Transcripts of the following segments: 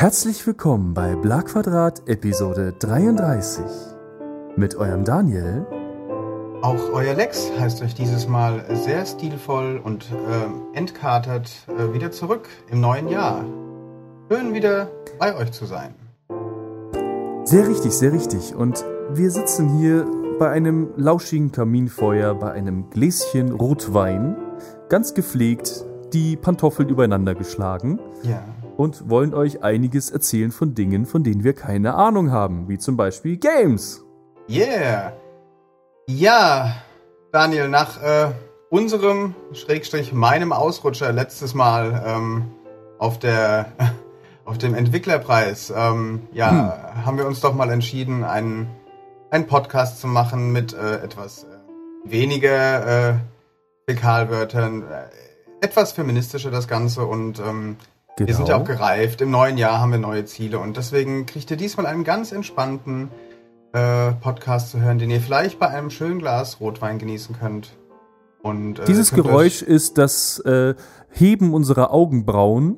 Herzlich willkommen bei Bla-Quadrat Episode 33 mit eurem Daniel. Auch euer Lex heißt euch dieses Mal sehr stilvoll und entkatert wieder zurück im neuen Jahr. Schön wieder bei euch zu sein. Sehr richtig, sehr richtig. Und wir sitzen hier bei einem lauschigen Kaminfeuer, bei einem Gläschen Rotwein, ganz gepflegt, die Pantoffeln übereinander geschlagen. Ja. Und wollen euch einiges erzählen von Dingen, von denen wir keine Ahnung haben, wie zum Beispiel Games. Yeah. Ja, Daniel, nach unserem, meinem Ausrutscher letztes Mal auf dem Entwicklerpreis, haben wir uns doch mal entschieden, einen Podcast zu machen mit etwas weniger Fäkalwörtern, etwas feministischer das Ganze und Genau. Wir sind ja auch gereift. Im neuen Jahr haben wir neue Ziele und deswegen kriegt ihr diesmal einen ganz entspannten Podcast zu hören, den ihr vielleicht bei einem schönen Glas Rotwein genießen könnt. Und dieses Geräusch ist das Heben unserer Augenbrauen.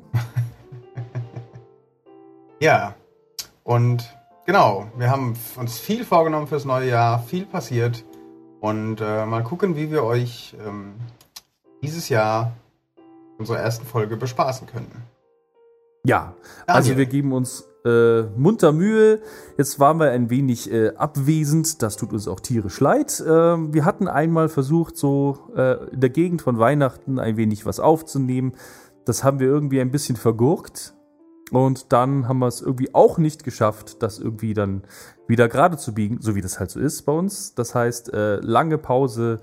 Ja, und genau, wir haben uns viel vorgenommen fürs neue Jahr, viel passiert und mal gucken, wie wir euch dieses Jahr unsere ersten Folge bespaßen können. Ja, also Daniel. wir geben uns munter Mühe. Jetzt waren wir ein wenig abwesend. Das tut uns auch tierisch leid. Wir hatten einmal versucht, so in der Gegend von Weihnachten ein wenig was aufzunehmen. Das haben wir irgendwie ein bisschen vergurkt. Und dann haben wir es irgendwie auch nicht geschafft, das irgendwie dann wieder gerade zu biegen, so wie das halt so ist bei uns. Das heißt, lange Pause.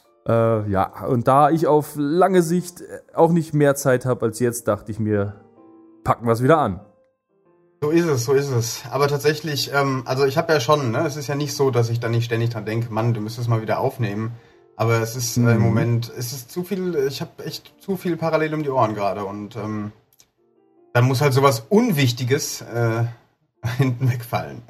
Und da ich auf lange Sicht auch nicht mehr Zeit habe als jetzt, dachte ich mir, packen wir es wieder an. So ist es. Aber tatsächlich, also ich habe ja schon, es ist ja nicht so, dass ich da nicht ständig dran denke, Mann, du müsstest mal wieder aufnehmen. Aber es ist im Moment, es ist zu viel, ich habe echt zu viel parallel um die Ohren gerade. Und dann muss halt sowas Unwichtiges hinten wegfallen.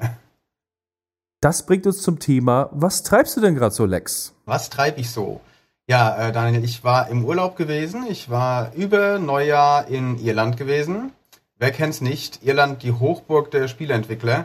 Das bringt uns zum Thema, was treibst du denn gerade so, Lex? Was treibe ich so? Ja, Daniel, ich war im Urlaub gewesen. Ich war über Neujahr in Irland gewesen. Wer kennt's nicht? Irland, die Hochburg der Spieleentwickler.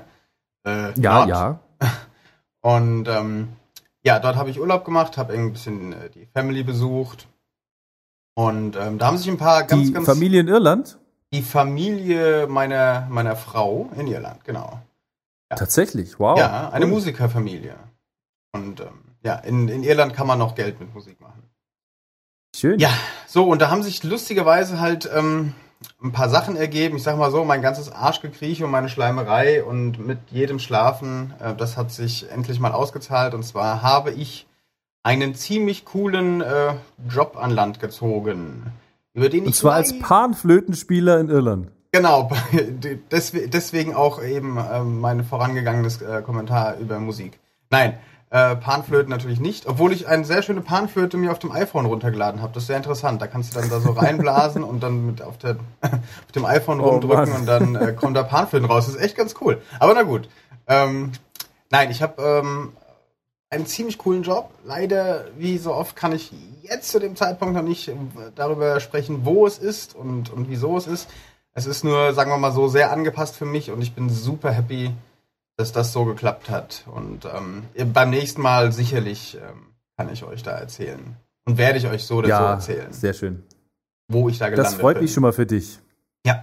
Ja. Und dort habe ich Urlaub gemacht, habe ein bisschen die Family besucht. Und da haben sich ein paar Die Familie in Irland? Die Familie meiner Frau in Irland, genau. Ja. Tatsächlich, wow. Ja, eine Musikerfamilie. Und in Irland kann man noch Geld mit Musik machen. Schön. Ja, so, und da haben sich lustigerweise halt ein paar Sachen ergeben. Ich sag mal so, mein ganzes Arschgekrieche und meine Schleimerei und mit jedem Schlafen, das hat sich endlich mal ausgezahlt. Und zwar habe ich einen ziemlich coolen Job an Land gezogen. Über den und zwar als Panflötenspieler in Irland. Genau, deswegen auch eben mein vorangegangenes Kommentar über Musik. Nein, Panflöten natürlich nicht, obwohl ich eine sehr schöne Panflöte mir auf dem iPhone runtergeladen habe. Das ist sehr interessant. Da kannst du dann da so reinblasen und dann mit auf dem iPhone rumdrücken und dann kommt da Panflöten raus. Das ist echt ganz cool. Aber na gut. Nein, ich habe einen ziemlich coolen Job. Leider, wie so oft, kann ich jetzt zu dem Zeitpunkt noch nicht darüber sprechen, wo es ist und wieso es ist. Es ist nur, sagen wir mal so, sehr angepasst für mich und ich bin super happy, dass das so geklappt hat. Und beim nächsten Mal sicherlich kann ich euch da erzählen. Und werde ich euch so oder so erzählen. Sehr schön. Wo ich da gelandet bin. Das freut mich schon mal für dich. Ja.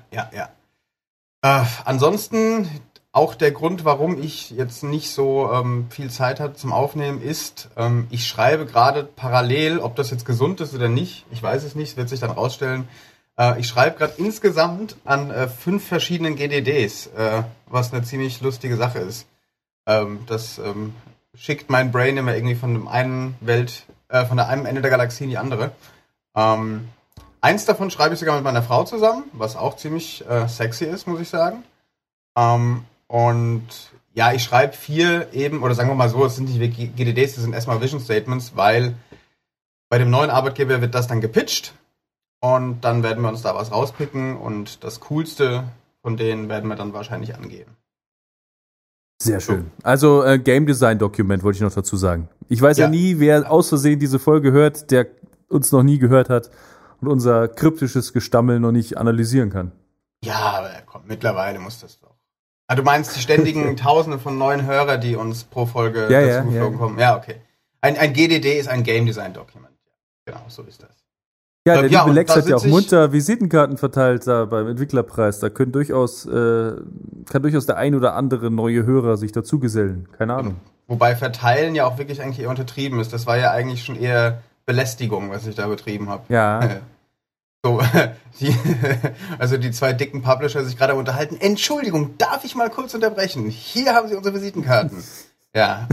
Ansonsten, auch der Grund, warum ich jetzt nicht so viel Zeit hatte zum Aufnehmen, ist, ich schreibe gerade parallel, ob das jetzt gesund ist oder nicht, ich weiß es nicht, wird sich dann rausstellen. Ich schreibe gerade insgesamt an 5 verschiedenen GDDs, was eine ziemlich lustige Sache ist. Das schickt mein Brain immer irgendwie von einem Ende der Galaxie in die andere. Eins davon schreibe ich sogar mit meiner Frau zusammen, was auch ziemlich sexy ist, muss ich sagen. Und ja, ich schreibe 4 eben, oder sagen wir mal so, es sind nicht GDDs, das sind erstmal Vision Statements, weil bei dem neuen Arbeitgeber wird das dann gepitcht. Und dann werden wir uns da was rauspicken und das Coolste von denen werden wir dann wahrscheinlich angehen. Sehr schön. Also Game Design Dokument wollte ich noch dazu sagen. Ich weiß ja nie, wer aus Versehen diese Folge hört, der uns noch nie gehört hat und unser kryptisches Gestammel noch nicht analysieren kann. Ja, aber komm, mittlerweile muss das doch. Ah, du meinst die ständigen Tausende von neuen Hörer, die uns pro Folge dazu geflogen kommen? Ja, okay. Ein GDD ist ein Game Design Document. Genau, so ist das. Ja, der liebe Lex hat ja auch munter Visitenkarten verteilt da beim Entwicklerpreis. Da kann durchaus der ein oder andere neue Hörer sich dazugesellen. Keine Ahnung. Wobei verteilen ja auch wirklich eigentlich eher untertrieben ist. Das war ja eigentlich schon eher Belästigung, was ich da betrieben habe. Ja. So, also die zwei dicken Publisher sich gerade unterhalten. Entschuldigung, darf ich mal kurz unterbrechen? Hier haben Sie unsere Visitenkarten. Ja,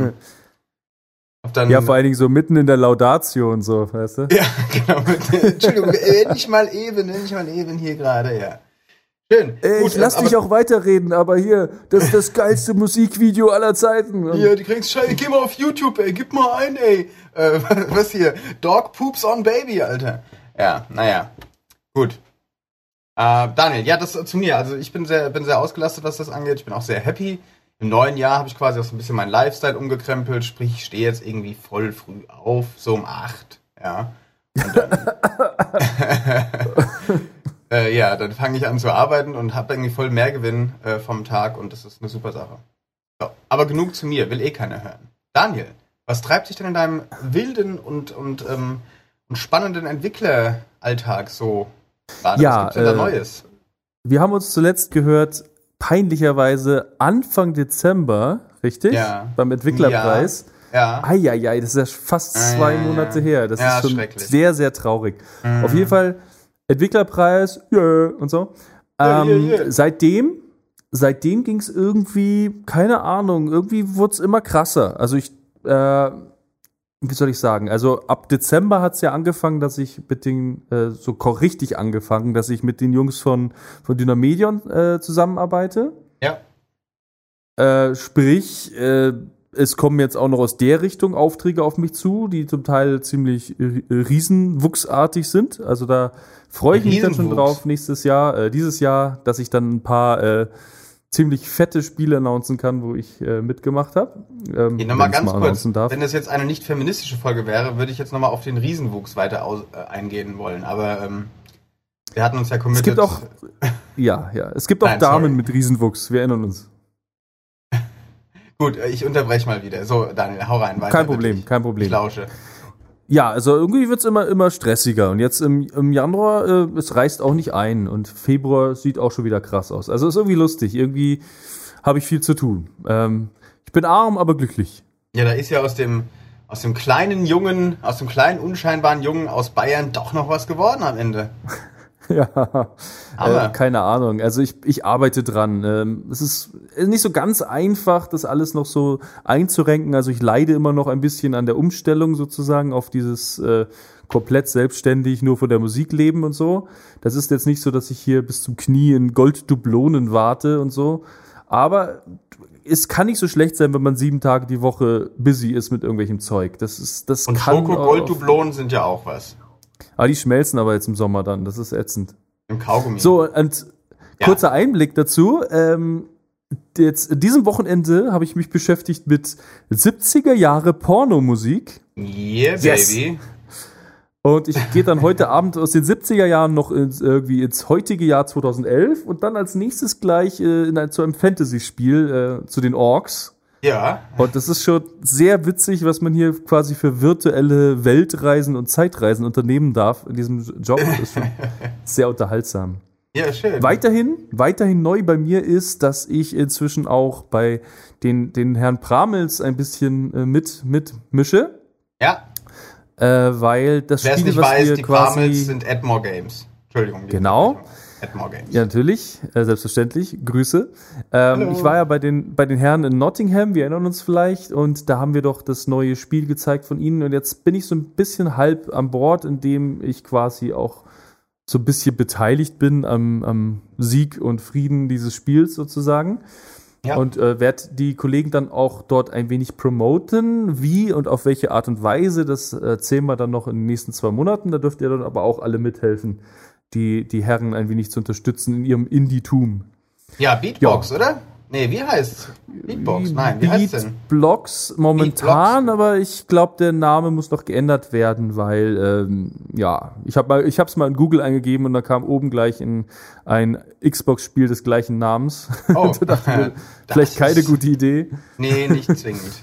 ja, vor allen Dingen so mitten in der Laudatio und so, weißt du? Ja, genau. Entschuldigung, nicht mal eben hier gerade, ja. Schön. Gut, ich lass dich auch weiterreden, aber hier, das ist das geilste Musikvideo aller Zeiten. Ja, die kriegst Scheiße. Geh mal auf YouTube, ey, gib mal ein, ey. Was hier? Dog Poops on Baby, Alter. Ja, naja. Gut. Daniel, ja, das zu mir. Also ich bin sehr ausgelastet, was das angeht. Ich bin auch sehr happy. Im neuen Jahr habe ich quasi auch so ein bisschen meinen Lifestyle umgekrempelt. Sprich, ich stehe jetzt irgendwie voll früh auf, so um 8. Ja. Und dann, ja, dann fange ich an zu arbeiten und habe irgendwie voll Mehrgewinn vom Tag und das ist eine super Sache. So, aber genug zu mir, will eh keiner hören. Daniel, was treibt sich denn in deinem wilden und spannenden Entwickleralltag so gerade? Ja, was gibt's denn da Neues? Wir haben uns zuletzt gehört, peinlicherweise Anfang Dezember, richtig? Ja. Beim Entwicklerpreis. Ja. Eieiei, das ist ja fast 2 Monate her. Das ist schon sehr, sehr traurig. Auf jeden Fall Entwicklerpreis, und so. Seitdem ging es irgendwie, keine Ahnung, irgendwie wurde es immer krasser. Also wie soll ich sagen? Also ab Dezember hat es ja angefangen, dass ich mit den, richtig angefangen, dass ich mit den Jungs von Dynamedion zusammenarbeite. Ja. Sprich, es kommen jetzt auch noch aus der Richtung Aufträge auf mich zu, die zum Teil ziemlich riesenwuchsartig sind. Also da freue ich mich dann schon drauf dieses Jahr, dass ich dann ein paar ziemlich fette Spiele announcen kann, wo ich mitgemacht habe. Nochmal ganz kurz, wenn das jetzt eine nicht feministische Folge wäre, würde ich jetzt nochmal auf den Riesenwuchs weiter eingehen wollen. Aber wir hatten uns ja committed. Es gibt auch Damen mit Riesenwuchs, wir erinnern uns. Gut, ich unterbreche mal wieder. So, Daniel, hau rein. Weiter, kein Problem. Ich lausche. Ja, also irgendwie wird's immer stressiger. Und jetzt im Januar, es reißt auch nicht ein. Und Februar sieht auch schon wieder krass aus. Also ist irgendwie lustig. Irgendwie habe ich viel zu tun. Ich bin arm, aber glücklich. Ja, da ist ja aus dem kleinen unscheinbaren Jungen aus Bayern doch noch was geworden am Ende. Ja, keine Ahnung. Also ich arbeite dran. Es ist nicht so ganz einfach, das alles noch so einzurenken. Also ich leide immer noch ein bisschen an der Umstellung sozusagen auf dieses komplett selbstständig nur von der Musik leben und so. Das ist jetzt nicht so, dass ich hier bis zum Knie in Golddublonen warte und so. Aber es kann nicht so schlecht sein, wenn man 7 Tage die Woche busy ist mit irgendwelchem Zeug. Und Schoko-Golddublonen sind ja auch was. Die schmelzen aber jetzt im Sommer dann, das ist ätzend. Im Kaugummi. So, und kurzer Einblick dazu. Jetzt, in diesem Wochenende habe ich mich beschäftigt mit 70er Jahre Pornomusik. Yeah, baby. Und ich gehe dann heute Abend aus den 70er Jahren noch ins heutige Jahr 2011 und dann als nächstes gleich zu einem Fantasy-Spiel, zu den Orks. Ja. Und das ist schon sehr witzig, was man hier quasi für virtuelle Weltreisen und Zeitreisen unternehmen darf in diesem Job. Das ist schon sehr unterhaltsam. Ja, schön. Weiterhin neu bei mir ist, dass ich inzwischen auch bei den Herrn Pramels ein bisschen mitmische. Ja. Weil das Spiel, was weiß, wir die quasi... Pramels sind Edmore Games. Entschuldigung. Genau. Edmore Games. Ja, natürlich. Selbstverständlich. Grüße. Ich war ja bei den Herren in Nottingham, wir erinnern uns vielleicht, und da haben wir doch das neue Spiel gezeigt von ihnen und jetzt bin ich so ein bisschen halb an Bord, indem ich quasi auch so ein bisschen beteiligt bin am Sieg und Frieden dieses Spiels sozusagen. Ja. Und werde die Kollegen dann auch dort ein wenig promoten. Wie und auf welche Art und Weise, das erzählen wir dann noch in den nächsten 2 Monaten. Da dürft ihr dann aber auch alle mithelfen, die Herren ein wenig zu unterstützen in ihrem Indie-Tum. Ja, Beatbox, oder? Nee, wie heißt's? Beatbox? Nein, wie heißt's denn? Beatblocks momentan, aber ich glaube, der Name muss noch geändert werden, weil, ich hab's mal in Google eingegeben und da kam oben gleich ein Xbox-Spiel des gleichen Namens. Oh, da dachte ich mir, vielleicht keine gute Idee. Nee, nicht zwingend.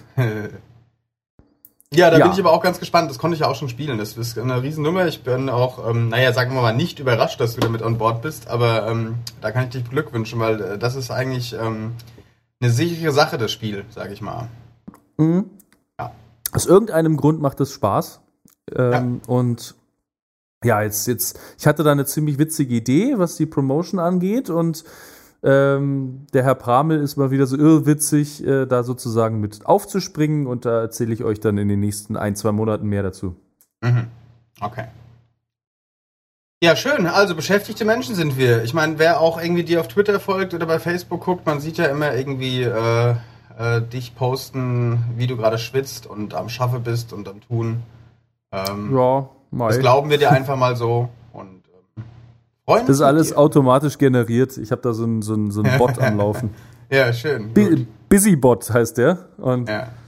Ja, bin ich aber auch ganz gespannt. Das konnte ich ja auch schon spielen. Das ist eine Riesennummer. Ich bin auch, sagen wir mal, nicht überrascht, dass du damit an Bord bist. Aber da kann ich dich beglückwünschen, weil das ist eigentlich eine sichere Sache, das Spiel, sag ich mal. Mhm. Ja. Aus irgendeinem Grund macht es Spaß. Und ja, jetzt, ich hatte da eine ziemlich witzige Idee, was die Promotion angeht. Und der Herr Pramel ist mal wieder so irrwitzig, da sozusagen mit aufzuspringen und da erzähle ich euch dann in den nächsten 1-2 Monaten mehr dazu. Mhm. Okay. Ja, schön. Also beschäftigte Menschen sind wir. Ich meine, wer auch irgendwie dir auf Twitter folgt oder bei Facebook guckt, man sieht ja immer irgendwie dich posten, wie du gerade schwitzt und am Schaffe bist und am Tun. Das glauben wir dir einfach mal so und freuen uns. Das ist alles automatisch generiert. Ich habe da so einen Bot am Laufen. Ja, schön. Busybot heißt der. Und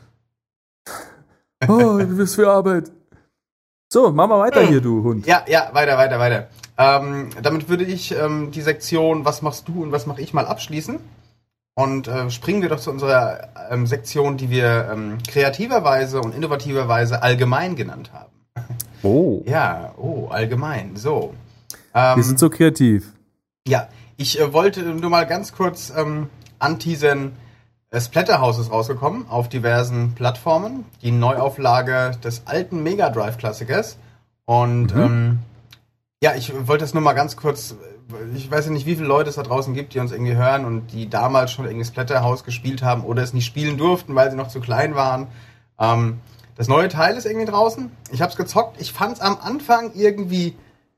du bist für Arbeit. So, machen wir weiter hier, du Hund. Ja, weiter. Damit würde ich die Sektion Was machst du und was mache ich mal abschließen. Und springen wir doch zu unserer Sektion, die wir kreativerweise und innovativerweise allgemein genannt haben. Oh. Ja, allgemein. So. Wir sind so kreativ. Ja, ich wollte nur mal ganz kurz anteasern. Splatterhouse ist rausgekommen auf diversen Plattformen. Die Neuauflage des alten Mega Drive-Klassikers. Und ich wollte das nur mal ganz kurz. Ich weiß ja nicht, wie viele Leute es da draußen gibt, die uns irgendwie hören und die damals schon irgendwie Splatterhouse gespielt haben oder es nicht spielen durften, weil sie noch zu klein waren. Das neue Teil ist irgendwie draußen. Ich hab's gezockt. Ich fand's am Anfang irgendwie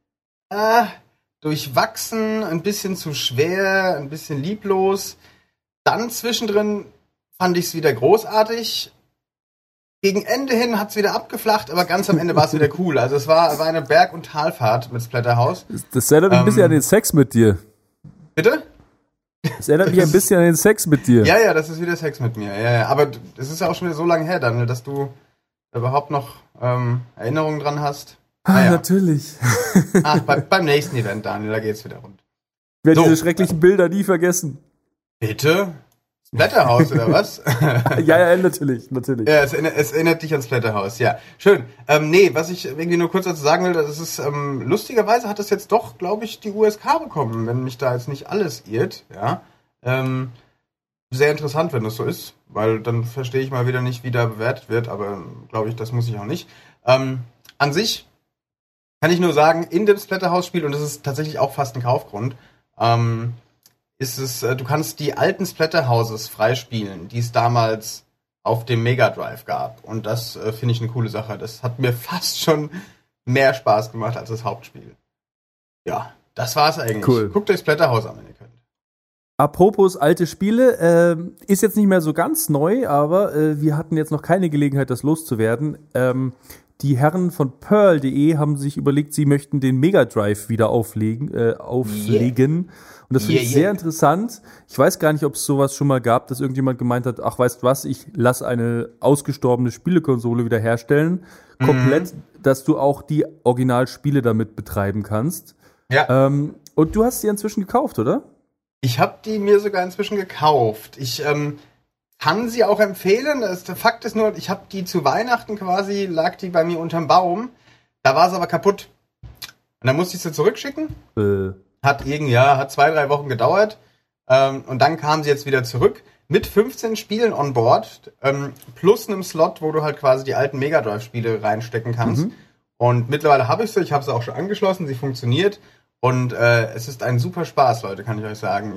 durchwachsen, ein bisschen zu schwer, ein bisschen lieblos. Dann zwischendrin fand ich es wieder großartig. Gegen Ende hin hat es wieder abgeflacht, aber ganz am Ende war es wieder cool. Also es war eine Berg- und Talfahrt mit Splatterhouse. Das erinnert mich ein bisschen an den Sex mit dir. Bitte? Das erinnert mich ein bisschen an den Sex mit dir. Ja, das ist wieder Sex mit mir. Ja. Aber es ist ja auch schon wieder so lange her, Daniel, dass du überhaupt noch Erinnerungen dran hast. Natürlich. Beim nächsten Event, Daniel, da geht's wieder rund. Ich werde diese schrecklichen Bilder nie vergessen. Bitte? Splatterhouse oder was? ja, natürlich. Ja, es erinnert dich an Splatterhouse, ja. Schön. Was ich irgendwie nur kurz dazu sagen will, das ist, lustigerweise hat das jetzt doch, glaube ich, die USK bekommen, wenn mich da jetzt nicht alles irrt, ja. Sehr interessant, wenn das so ist, weil dann verstehe ich mal wieder nicht, wie da bewertet wird, aber glaube ich, das muss ich auch nicht. An sich kann ich nur sagen, in dem Splatterhouse-Spiel, und das ist tatsächlich auch fast ein Kaufgrund, ist es, du kannst die alten Splatterhouses freispielen, die es damals auf dem Mega Drive gab. Und das finde ich eine coole Sache. Das hat mir fast schon mehr Spaß gemacht als das Hauptspiel. Ja, das war's eigentlich. Cool. Guckt euch Splatterhouse an, wenn ihr könnt. Apropos alte Spiele, ist jetzt nicht mehr so ganz neu, aber wir hatten jetzt noch keine Gelegenheit, das loszuwerden. Die Herren von Pearl.de haben sich überlegt, sie möchten den Mega Drive wieder auflegen. Yeah. Und das finde ich sehr interessant. Ich weiß gar nicht, ob es sowas schon mal gab, dass irgendjemand gemeint hat, ach, weißt du was, ich lasse eine ausgestorbene Spielekonsole wieder herstellen. Komplett, dass du auch die Originalspiele damit betreiben kannst. Ja. Und du hast die inzwischen gekauft, oder? Ich habe die mir sogar inzwischen gekauft. Ich kann sie auch empfehlen. Der Fakt ist nur, ich habe die zu Weihnachten quasi, lag die bei mir unterm Baum. Da war sie aber kaputt. Und dann musste ich sie zurückschicken. Hat 2-3 Wochen gedauert. Und dann kam sie jetzt wieder zurück. Mit 15 Spielen on board. Plus einem Slot, wo du halt quasi die alten Mega Drive-Spiele reinstecken kannst. Und mittlerweile habe ich sie. Ich habe sie auch schon angeschlossen. Sie funktioniert. Und es ist ein super Spaß, Leute, kann ich euch sagen.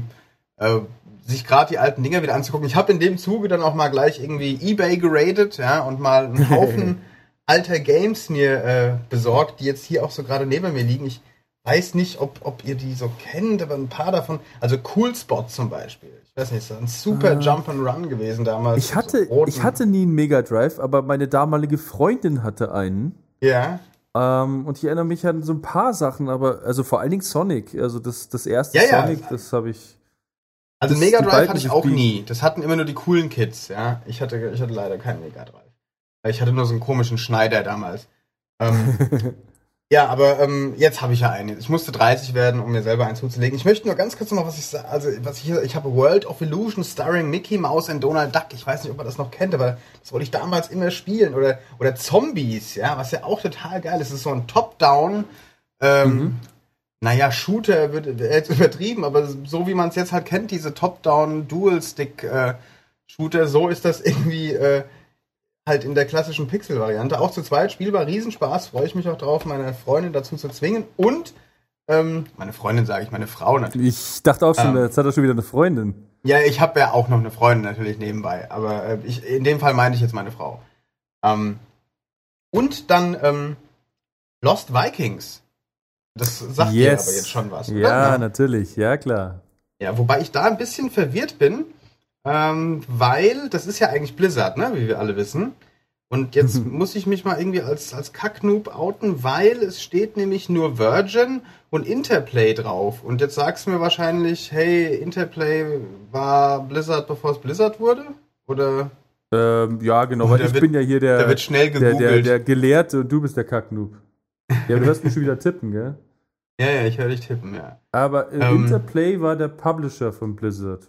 Sich gerade die alten Dinger wieder anzugucken. Ich habe in dem Zuge dann auch mal gleich irgendwie eBay geradet, ja, und mal einen Haufen alter Games mir besorgt, die jetzt hier auch so gerade neben mir liegen. Ich weiß nicht, ob ihr die so kennt, aber ein paar davon, also Cool Spot zum Beispiel. Ich weiß nicht, das ist ein super Jump'n'Run gewesen damals. Ich hatte nie einen Mega Drive, aber meine damalige Freundin hatte einen. Ja. Und ich erinnere mich an so ein paar Sachen, aber also vor allen Dingen Sonic, also das erste Ja, Sonic, das habe ich Also die Mega Drive beiden hatte ich sich auch biegen. nie. Das hatten immer nur die coolen Kids, ja. Ich hatte leider keinen Mega Drive. Ich hatte nur so einen komischen Schneider damals. Ja, aber jetzt habe ich ja einen. Ich musste 30 werden, um mir selber einen zuzulegen. Ich möchte nur ganz kurz noch was ich sage. Also, ich habe World of Illusion starring Mickey Mouse and Donald Duck. Ich weiß nicht, ob man das noch kennt, aber das wollte ich damals immer spielen. Oder Zombies, ja, was ja auch total geil ist. Es ist so ein Top-Down, naja, Shooter wird jetzt übertrieben, aber so wie man es jetzt halt kennt, diese Top-Down Dual-Stick-Shooter, so ist das irgendwie halt in der klassischen Pixel-Variante. Auch zu zweit spielbar, Riesenspaß, freue ich mich auch drauf, meine Freundin dazu zu zwingen. Und, meine Freundin sage ich, meine Frau natürlich. Ich dachte auch schon, jetzt hat er schon wieder eine Freundin. Ja, ich habe ja auch noch eine Freundin natürlich nebenbei, aber in dem Fall meinte ich jetzt meine Frau. Und dann Lost Vikings. Das sagt dir aber jetzt schon was, oder? Ja, natürlich, ja klar. Ja, wobei ich da ein bisschen verwirrt bin, weil das ist ja eigentlich Blizzard, ne, wie wir alle wissen. Und jetzt muss ich mich mal irgendwie als Kacknoob outen, weil es steht nämlich nur Virgin und Interplay drauf. Und jetzt sagst du mir wahrscheinlich, hey, Interplay war Blizzard, bevor es Blizzard wurde? Oder? Ja, genau, weil ich bin ja hier der wird schnell gegoogelt. der Gelehrte und du bist der Kacknoob. Ja, du hörst mich schon wieder tippen, gell? Ja, ich höre dich tippen, ja. Aber Interplay war der Publisher von Blizzard.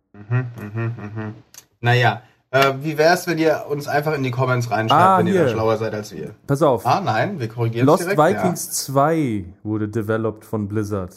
Naja, wie wär's, wenn ihr uns einfach in die Comments reinschreibt, wenn ihr da schlauer seid als wir? Pass auf. Nein, wir korrigieren Lost direkt. Vikings 2 wurde developed von Blizzard.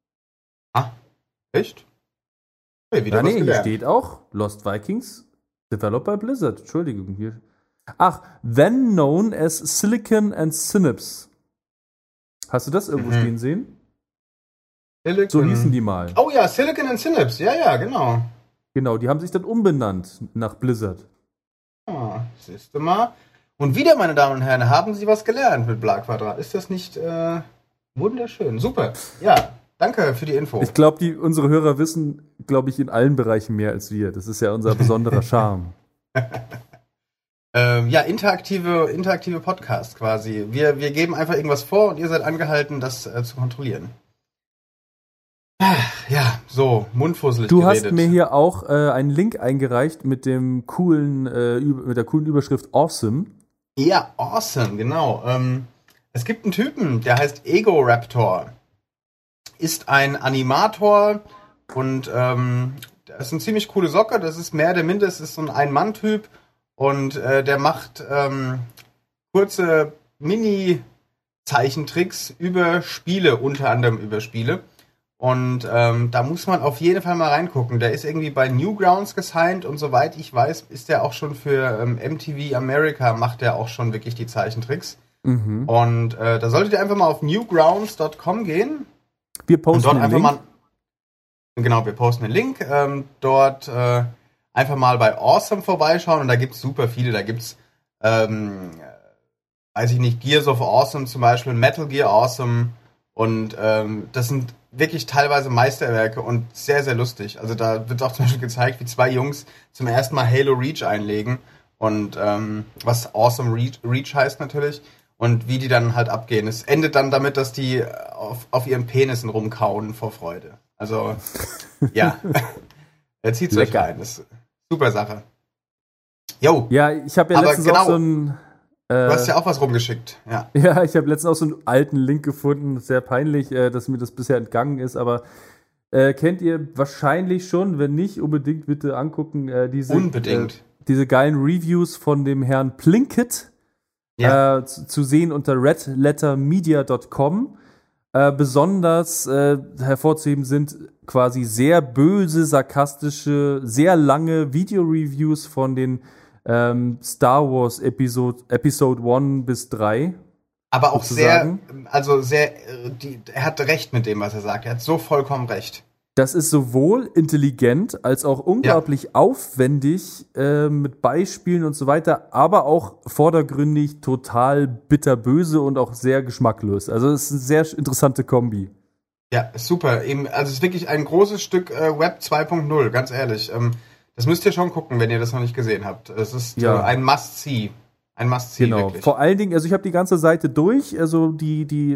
Echt? Hey, wieder was Hier gelernt. steht auch Lost Vikings developed by Blizzard. Entschuldigung, hier. Ach, then known as Silicon and Synapse. Hast du das irgendwo stehen sehen? Silicon. So hießen die mal. Oh ja, Silicon and Synapse. Ja, genau. Genau, die haben sich dann umbenannt nach Blizzard. Siehst du mal. Und wieder, meine Damen und Herren, haben Sie was gelernt mit Bla Quadrat. Ist das nicht wunderschön? Super. Ja, danke für die Info. Ich glaube, unsere Hörer wissen, glaube ich, in allen Bereichen mehr als wir. Das ist ja unser besonderer Charme. Ja, interaktive Podcast quasi. Wir geben einfach irgendwas vor und ihr seid angehalten, das zu kontrollieren. Ja, so, mundfusselig Du geredet. hast mir hier auch einen Link eingereicht mit dem mit der coolen Überschrift Awesome. Ja, awesome, genau. Es gibt einen Typen, der heißt Ego Raptor. Ist ein Animator und das ist eine ziemlich coole Socke. Das ist mehr oder minder, es ist so ein Ein-Mann-Typ und der macht kurze Mini-Zeichentricks über Spiele, unter anderem über Spiele. Und da muss man auf jeden Fall mal reingucken. Der ist irgendwie bei Newgrounds gesigned und soweit ich weiß, ist der auch schon für MTV America, macht der auch schon wirklich die Zeichentricks. Und da solltet ihr einfach mal auf newgrounds.com gehen. Wir posten und dort den Link. Genau, wir posten den Link. Dort einfach mal bei Awesome vorbeischauen und da gibt's super viele. Da gibt's, weiß ich nicht, Gears of Awesome zum Beispiel, Metal Gear Awesome und das sind wirklich teilweise Meisterwerke und sehr, sehr lustig. Also da wird auch zum Beispiel gezeigt, wie zwei Jungs zum ersten Mal Halo Reach einlegen und was Awesome Reach heißt natürlich und wie die dann halt abgehen. Es endet dann damit, dass die auf ihren Penissen rumkauen vor Freude. Also, ja. Er zieht es euch rein. Das ist eine super Sache. Jo. Ja, ich habe ja letztens auch so ein... Du hast ja auch was rumgeschickt, ja. Ja, ich habe letztens auch so einen alten Link gefunden. Sehr peinlich, dass mir das bisher entgangen ist, aber kennt ihr wahrscheinlich schon, wenn nicht, unbedingt bitte angucken. Diese geilen Reviews von dem Herrn Plinkett zu sehen unter redlettermedia.com. Besonders hervorzuheben sind quasi sehr böse, sarkastische, sehr lange Video-Reviews von den Star Wars Episode 1 bis 3. Aber auch sozusagen. Er hat recht mit dem, was er sagt. Er hat so vollkommen recht. Das ist sowohl intelligent als auch unglaublich aufwendig mit Beispielen und so weiter, aber auch vordergründig total bitterböse und auch sehr geschmacklos. Also es ist eine sehr interessante Kombi. Ja, super. Also es ist wirklich ein großes Stück Web 2.0, ganz ehrlich. Das müsst ihr schon gucken, wenn ihr das noch nicht gesehen habt. Es ist ein Must-See. Ein Must-See, genau. Wirklich. Vor allen Dingen, also ich habe die ganze Seite durch, also die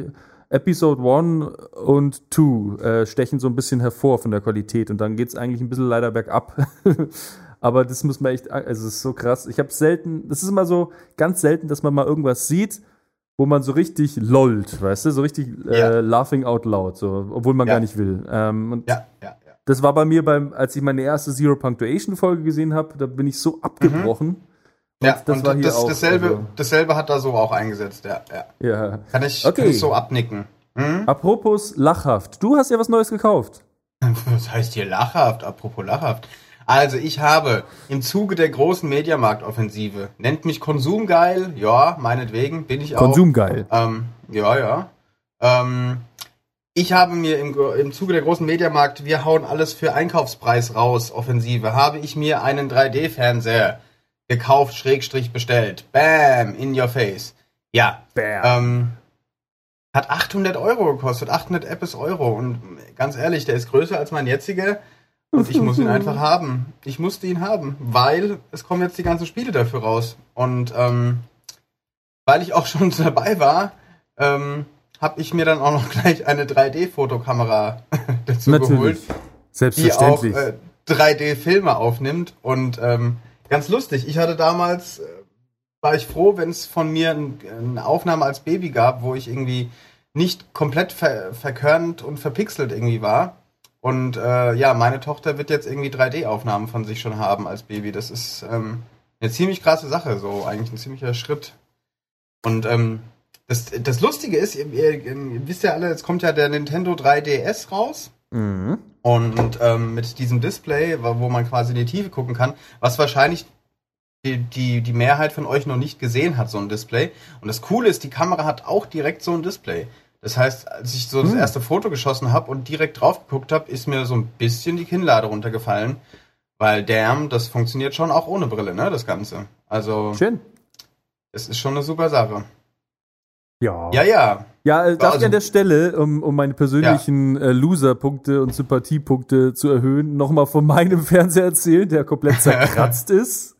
Episode 1 und 2 stechen so ein bisschen hervor von der Qualität und dann geht's eigentlich ein bisschen leider bergab. Aber das muss man echt, also es ist so krass. Ich habe selten, das ist immer so ganz selten, dass man mal irgendwas sieht, wo man so richtig lollt, weißt du, so richtig laughing out loud, so, obwohl man gar nicht will. Das war bei mir als ich meine erste Zero Punctuation Folge gesehen habe, da bin ich so abgebrochen. Ja, das war hier auch, dasselbe hat da so auch eingesetzt, ja. Kann ich so abnicken. Apropos lachhaft, du hast ja was Neues gekauft. Was heißt hier lachhaft? Apropos lachhaft. Also ich habe im Zuge der großen Mediamarkt-Offensive, nennt mich konsumgeil, ja, meinetwegen, bin ich auch. Konsumgeil. Ich habe mir im Zuge der großen Mediamarkt, wir hauen alles für Einkaufspreis raus, Offensive, habe ich mir einen 3D-Fernseher gekauft, / bestellt. Bam, in your face. Ja. Bam. Hat 800 € gekostet, 800 Eppes Euro. Und ganz ehrlich, der ist größer als mein jetziger. Und ich muss ihn einfach haben. Ich musste ihn haben, weil es kommen jetzt die ganzen Spiele dafür raus. Und weil ich auch schon dabei war, habe ich mir dann auch noch gleich eine 3D-Fotokamera dazu geholt. Selbstverständlich. Die auch 3D-Filme aufnimmt. Und ganz lustig, ich hatte damals, war ich froh, wenn es von mir eine Aufnahme als Baby gab, wo ich irgendwie nicht komplett verkörnt und verpixelt irgendwie war. Und meine Tochter wird jetzt irgendwie 3D-Aufnahmen von sich schon haben als Baby. Das ist eine ziemlich krasse Sache, so eigentlich ein ziemlicher Schritt. Und das Lustige ist, ihr wisst ja alle, jetzt kommt ja der Nintendo 3DS raus. Mhm. Und mit diesem Display, wo man quasi in die Tiefe gucken kann, was wahrscheinlich die Mehrheit von euch noch nicht gesehen hat, so ein Display. Und das Coole ist, die Kamera hat auch direkt so ein Display. Das heißt, als ich so das erste Foto geschossen habe und direkt drauf geguckt habe, ist mir so ein bisschen die Kinnlade runtergefallen. Weil, das funktioniert schon auch ohne Brille, ne, das Ganze. Also, schön. Es ist schon eine super Sache. Ja. Ja. Ja, darf ich an der Stelle, um meine persönlichen Loser-Punkte und Sympathiepunkte zu erhöhen, nochmal von meinem Fernseher erzählen, der komplett zerkratzt ist.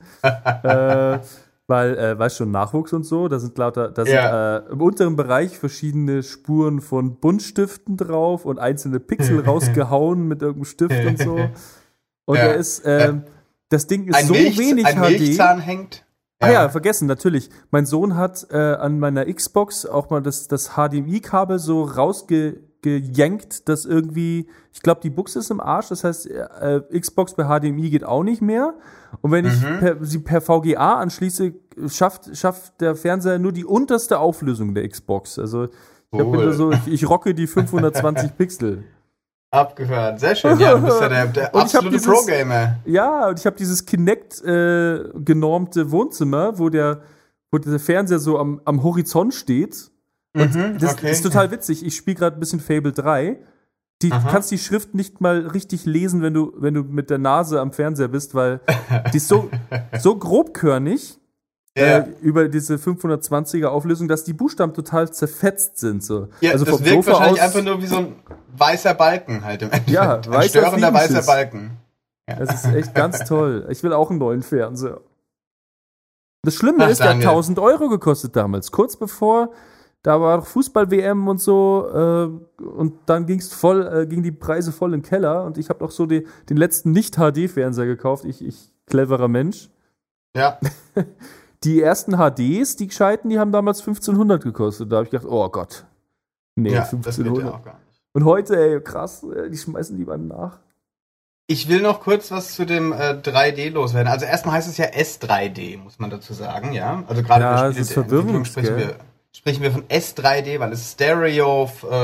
Weil schon Nachwuchs und so, da sind im unteren Bereich verschiedene Spuren von Buntstiften drauf und einzelne Pixel rausgehauen mit irgendeinem Stift und so. Und er ist, das Ding ist so wenig HD. Ein Milchzahn hängt. Vergessen, natürlich. Mein Sohn hat an meiner Xbox auch mal das HDMI-Kabel so rausgejankt, dass irgendwie, ich glaube, die Buchse ist im Arsch, das heißt, Xbox per HDMI geht auch nicht mehr. Und wenn ich sie per VGA anschließe, schafft der Fernseher nur die unterste Auflösung der Xbox. Also ich rocke die 520 Pixel. Abgefahren, sehr schön. Ja, du bist ja der absolute Pro-Gamer. Ja, und ich habe dieses Kinect genormte Wohnzimmer, wo der Fernseher so am Horizont steht. Und das ist total witzig. Ich spiele gerade ein bisschen Fable 3. Du kannst die Schrift nicht mal richtig lesen, wenn du mit der Nase am Fernseher bist, weil die ist so grobkörnig über diese 520er Auflösung, dass die Buchstaben total zerfetzt sind. So. Ja, also das wirkt wahrscheinlich einfach nur wie so ein weißer Balken halt im Endeffekt. Ja, ein störender weißer Balken. Ja. Das ist echt ganz toll. Ich will auch einen neuen Fernseher. Das Schlimme ist, der hat 1.000 € gekostet damals, kurz bevor. Da war noch Fußball-WM und so und dann gingen die Preise voll in den Keller und ich habe noch so den letzten Nicht-HD-Fernseher gekauft, ich cleverer Mensch. Ja. Die ersten HDs, die gescheiten, die haben damals 1.500 gekostet. Da habe ich gedacht, oh Gott. Nee, ja, 1.500. Das geht ja auch gar nicht. Und heute, krass, die schmeißen die beim nach. Ich will noch kurz was zu dem 3D loswerden. Also erstmal heißt es ja S3D, muss man dazu sagen, ja. Also gerade ja, das ist verwirrend, sprechen wir von S3D, weil es Stereo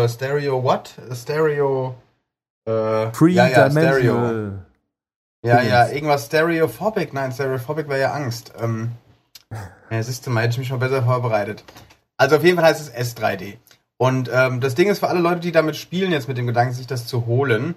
Three-Dimensional. Ja, irgendwas Stereophobic. Nein, Stereophobic wäre ja Angst. Siehst du mal, hätte ich mich schon besser vorbereitet. Also auf jeden Fall heißt es S3D. Und das Ding ist für alle Leute, die damit spielen, jetzt mit dem Gedanken, sich das zu holen.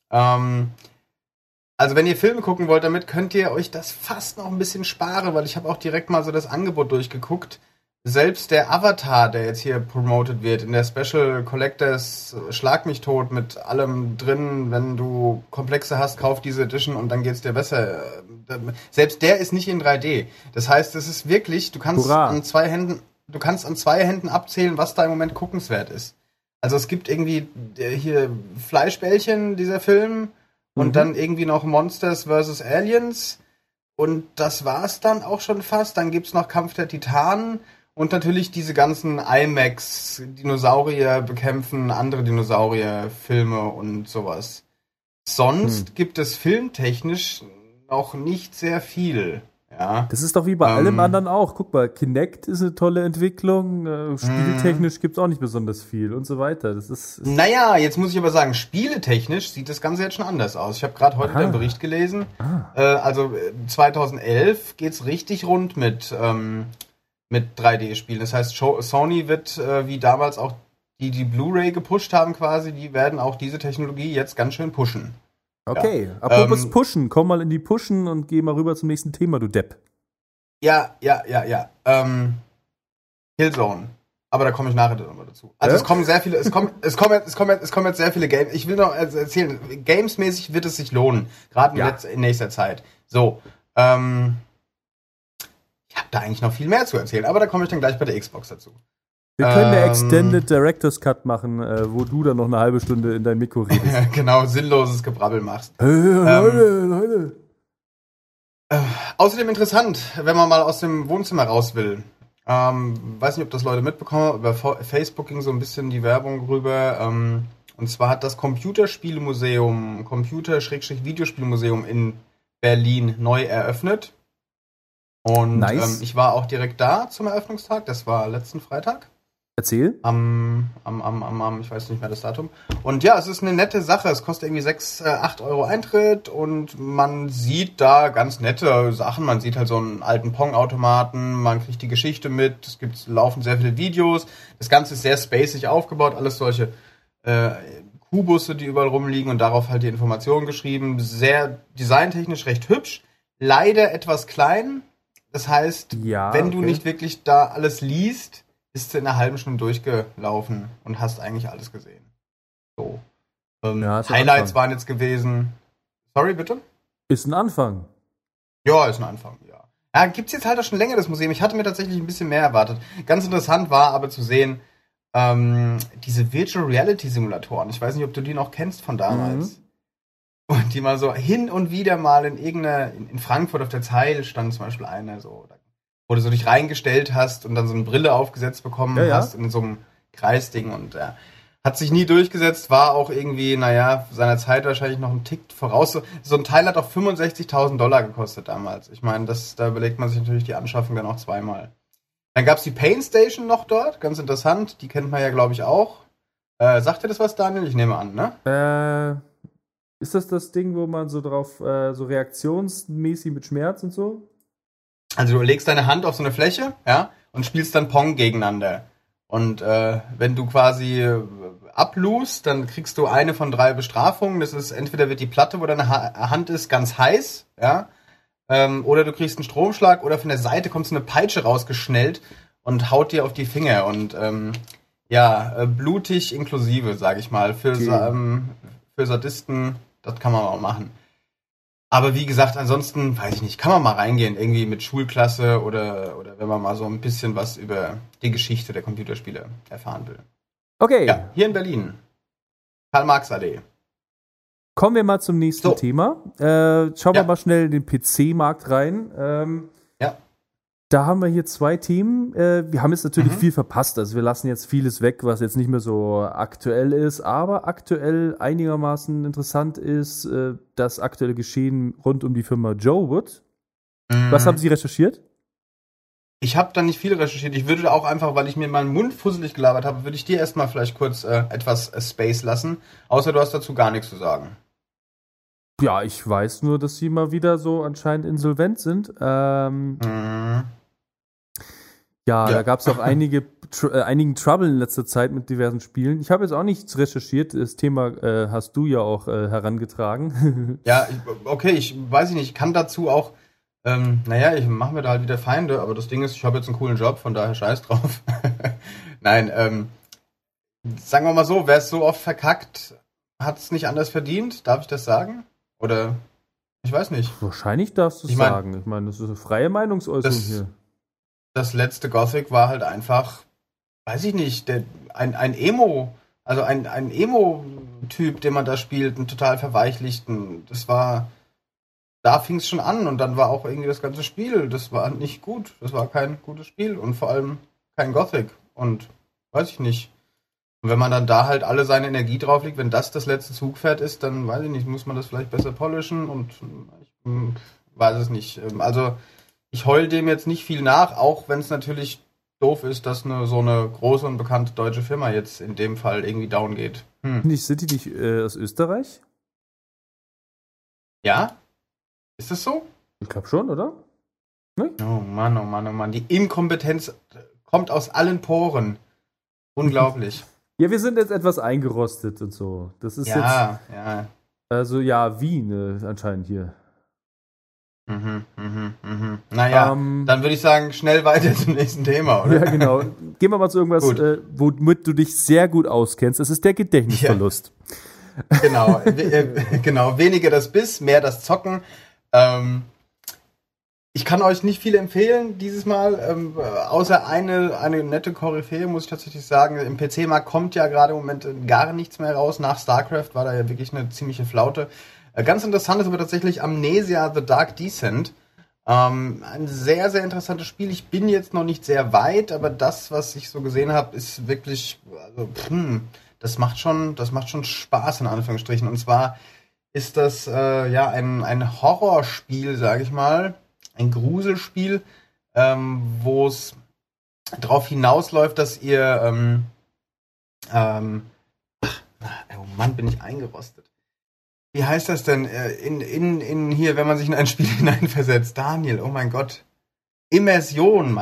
Also wenn ihr Filme gucken wollt damit, könnt ihr euch das fast noch ein bisschen sparen, weil ich habe auch direkt mal so das Angebot durchgeguckt. Selbst der Avatar, der jetzt hier promoted wird, in der Special Collectors Schlag mich tot mit allem drin, wenn du Komplexe hast, kauf diese Edition und dann geht's dir besser. Selbst der ist nicht in 3D. Das heißt, es ist wirklich, du kannst an zwei Händen abzählen, was da im Moment guckenswert ist. Also es gibt irgendwie hier Fleischbällchen, dieser Film, und dann irgendwie noch Monsters vs. Aliens. Und das war's dann auch schon fast. Dann gibt's noch Kampf der Titanen und natürlich diese ganzen IMAX, Dinosaurier bekämpfen andere Dinosaurier-Filme und sowas. Sonst gibt es filmtechnisch noch nicht sehr viel. Ja. Das ist doch wie bei allem anderen auch. Guck mal, Kinect ist eine tolle Entwicklung, spieltechnisch gibt's auch nicht besonders viel und so weiter. Das ist naja, jetzt muss ich aber sagen, spieletechnisch sieht das Ganze jetzt schon anders aus. Ich habe gerade heute den Bericht gelesen. Also 2011 geht's richtig rund mit 3D-Spielen. Das heißt, Sony wird, wie damals auch die Blu-ray gepusht haben quasi, die werden auch diese Technologie jetzt ganz schön pushen. Okay, apropos pushen, komm mal in die Pushen und geh mal rüber zum nächsten Thema, du Depp. Ja. Killzone. Aber da komme ich nachher nochmal dazu. Also es kommen sehr viele, es kommen jetzt sehr viele Games. Ich will noch erzählen, gamesmäßig wird es sich lohnen, gerade in nächster Zeit. So, ich habe da eigentlich noch viel mehr zu erzählen, aber da komme ich dann gleich bei der Xbox dazu. Wir können eine Extended Director's Cut machen, wo du dann noch eine halbe Stunde in dein Mikro redest. Genau, sinnloses Gebrabbel machst. Leute. Außerdem interessant, wenn man mal aus dem Wohnzimmer raus will. Weiß nicht, ob das Leute mitbekommen. Über Facebook ging so ein bisschen die Werbung rüber. Und zwar hat das Computerspielemuseum, Computer-Videospielmuseum in Berlin neu eröffnet. Und nice. Ich war auch direkt da zum Eröffnungstag. Das war letzten Freitag. Erzähl. Ich weiß nicht mehr das Datum. Und ja, es ist eine nette Sache. Es kostet irgendwie 8 Euro Eintritt und man sieht da ganz nette Sachen. Man sieht halt so einen alten Pong-Automaten, man kriegt die Geschichte mit, laufen sehr viele Videos. Das Ganze ist sehr spacig aufgebaut, alles solche Kubusse, die überall rumliegen und darauf halt die Informationen geschrieben. Sehr designtechnisch recht hübsch, leider etwas klein. Das heißt, wenn du nicht wirklich da alles liest, bist du in einer halben Stunde durchgelaufen und hast eigentlich alles gesehen. So. Highlights waren jetzt gewesen. Sorry, bitte? Ist ein Anfang. Ja, ist ein Anfang, ja. Ja, gibt's jetzt halt auch schon länger, das Museum. Ich hatte mir tatsächlich ein bisschen mehr erwartet. Ganz interessant war aber zu sehen, diese Virtual Reality Simulatoren. Ich weiß nicht, ob du die noch kennst von damals. Und die mal so hin und wieder mal in Frankfurt auf der Zeil stand zum Beispiel eine, so, wo du so dich reingestellt hast und dann so eine Brille aufgesetzt bekommen hast in so einem Kreisding und hat sich nie durchgesetzt, war auch irgendwie, seiner Zeit wahrscheinlich noch einen Tick voraus. So ein Teil hat auch $65.000 gekostet damals. Ich meine, da überlegt man sich natürlich die Anschaffung dann auch zweimal. Dann gab's die Pain Station noch dort, ganz interessant, die kennt man ja, glaube ich, auch. Sagt dir das was, Daniel? Ich nehme an, ne? Ist das Ding, wo man so drauf, so reaktionsmäßig mit Schmerz und so? Also du legst deine Hand auf so eine Fläche, und spielst dann Pong gegeneinander. Und wenn du quasi ablust, dann kriegst du eine von 3 Bestrafungen. Das ist, entweder wird die Platte, wo deine Hand ist, ganz heiß, oder du kriegst einen Stromschlag, oder von der Seite kommt so eine Peitsche rausgeschnellt und haut dir auf die Finger. Und blutig inklusive, sag ich mal. Für Sadisten, das kann man auch machen. Aber wie gesagt, ansonsten, weiß ich nicht, kann man mal reingehen, irgendwie mit Schulklasse oder wenn man mal so ein bisschen was über die Geschichte der Computerspiele erfahren will. Okay. Ja, hier in Berlin. Karl-Marx-Allee. Kommen wir mal zum nächsten Thema. Schauen wir mal schnell in den PC-Markt rein. Da haben wir hier 2 Themen. Wir haben jetzt natürlich viel verpasst. Also wir lassen jetzt vieles weg, was jetzt nicht mehr so aktuell ist. Aber aktuell einigermaßen interessant ist das aktuelle Geschehen rund um die Firma Jowood. Was haben Sie recherchiert? Ich habe da nicht viel recherchiert. Ich würde auch einfach, weil ich mir meinen Mund fusselig gelabert habe, würde ich dir erstmal vielleicht kurz etwas Space lassen. Außer du hast dazu gar nichts zu sagen. Ja, ich weiß nur, dass sie mal wieder so anscheinend insolvent sind. Da gab es auch einigen Trouble in letzter Zeit mit diversen Spielen. Ich habe jetzt auch nichts recherchiert. Das Thema hast du ja auch herangetragen. Ja, ich weiß nicht. Ich kann dazu auch, ich mache mir da halt wieder Feinde, aber das Ding ist, ich habe jetzt einen coolen Job, von daher scheiß drauf. Nein, sagen wir mal so, wer es so oft verkackt, hat es nicht anders verdient. Darf ich das sagen? Oder, ich weiß nicht. Wahrscheinlich darfst du es sagen. Ich meine, das ist eine freie Meinungsäußerung hier. Das letzte Gothic war halt einfach, weiß ich nicht, ein Emo Also ein Emo-Typ, den man da spielt, einen total verweichlichten. Da fing es schon an und dann war auch irgendwie das ganze Spiel, das war nicht gut. Das war kein gutes Spiel und vor allem kein Gothic. Und weiß ich nicht. Und wenn man dann da halt alle seine Energie drauf legt, wenn das letzte Zugpferd ist, dann weiß ich nicht, muss man das vielleicht besser polischen und ich weiß es nicht. Also ich heul dem jetzt nicht viel nach, auch wenn es natürlich doof ist, dass so eine große und bekannte deutsche Firma jetzt in dem Fall irgendwie down geht. Sind die nicht aus Österreich? Ja? Ist das so? Ich glaube schon, oder? Ne? Oh Mann, oh Mann, oh Mann. Die Inkompetenz kommt aus allen Poren. Unglaublich. Ja, wir sind jetzt etwas eingerostet und so. Das ist ja. Also ja, Wien anscheinend hier. Naja, dann würde ich sagen, schnell weiter zum nächsten Thema, oder? Ja, genau. Gehen wir mal zu irgendwas, womit du dich sehr gut auskennst. Das ist der Gedächtnisverlust. Ja. Genau. Weniger das Biss, mehr das Zocken. Ich kann euch nicht viel empfehlen dieses Mal, außer eine nette Koryphäe, muss ich tatsächlich sagen. Im PC-Markt kommt ja gerade im Moment gar nichts mehr raus. Nach StarCraft war da ja wirklich eine ziemliche Flaute. Ganz interessant ist aber tatsächlich Amnesia The Dark Descent. Ein sehr, sehr interessantes Spiel. Ich bin jetzt noch nicht sehr weit, aber das, was ich so gesehen habe, ist wirklich, also, das macht schon Spaß, in Anführungsstrichen. Und zwar ist das ein Horrorspiel, sage ich mal, ein Gruselspiel, wo es darauf hinausläuft, dass ihr oh Mann, bin ich eingerostet. Wie heißt das denn in hier, wenn man sich in ein Spiel hineinversetzt? Daniel, oh mein Gott. Immersion.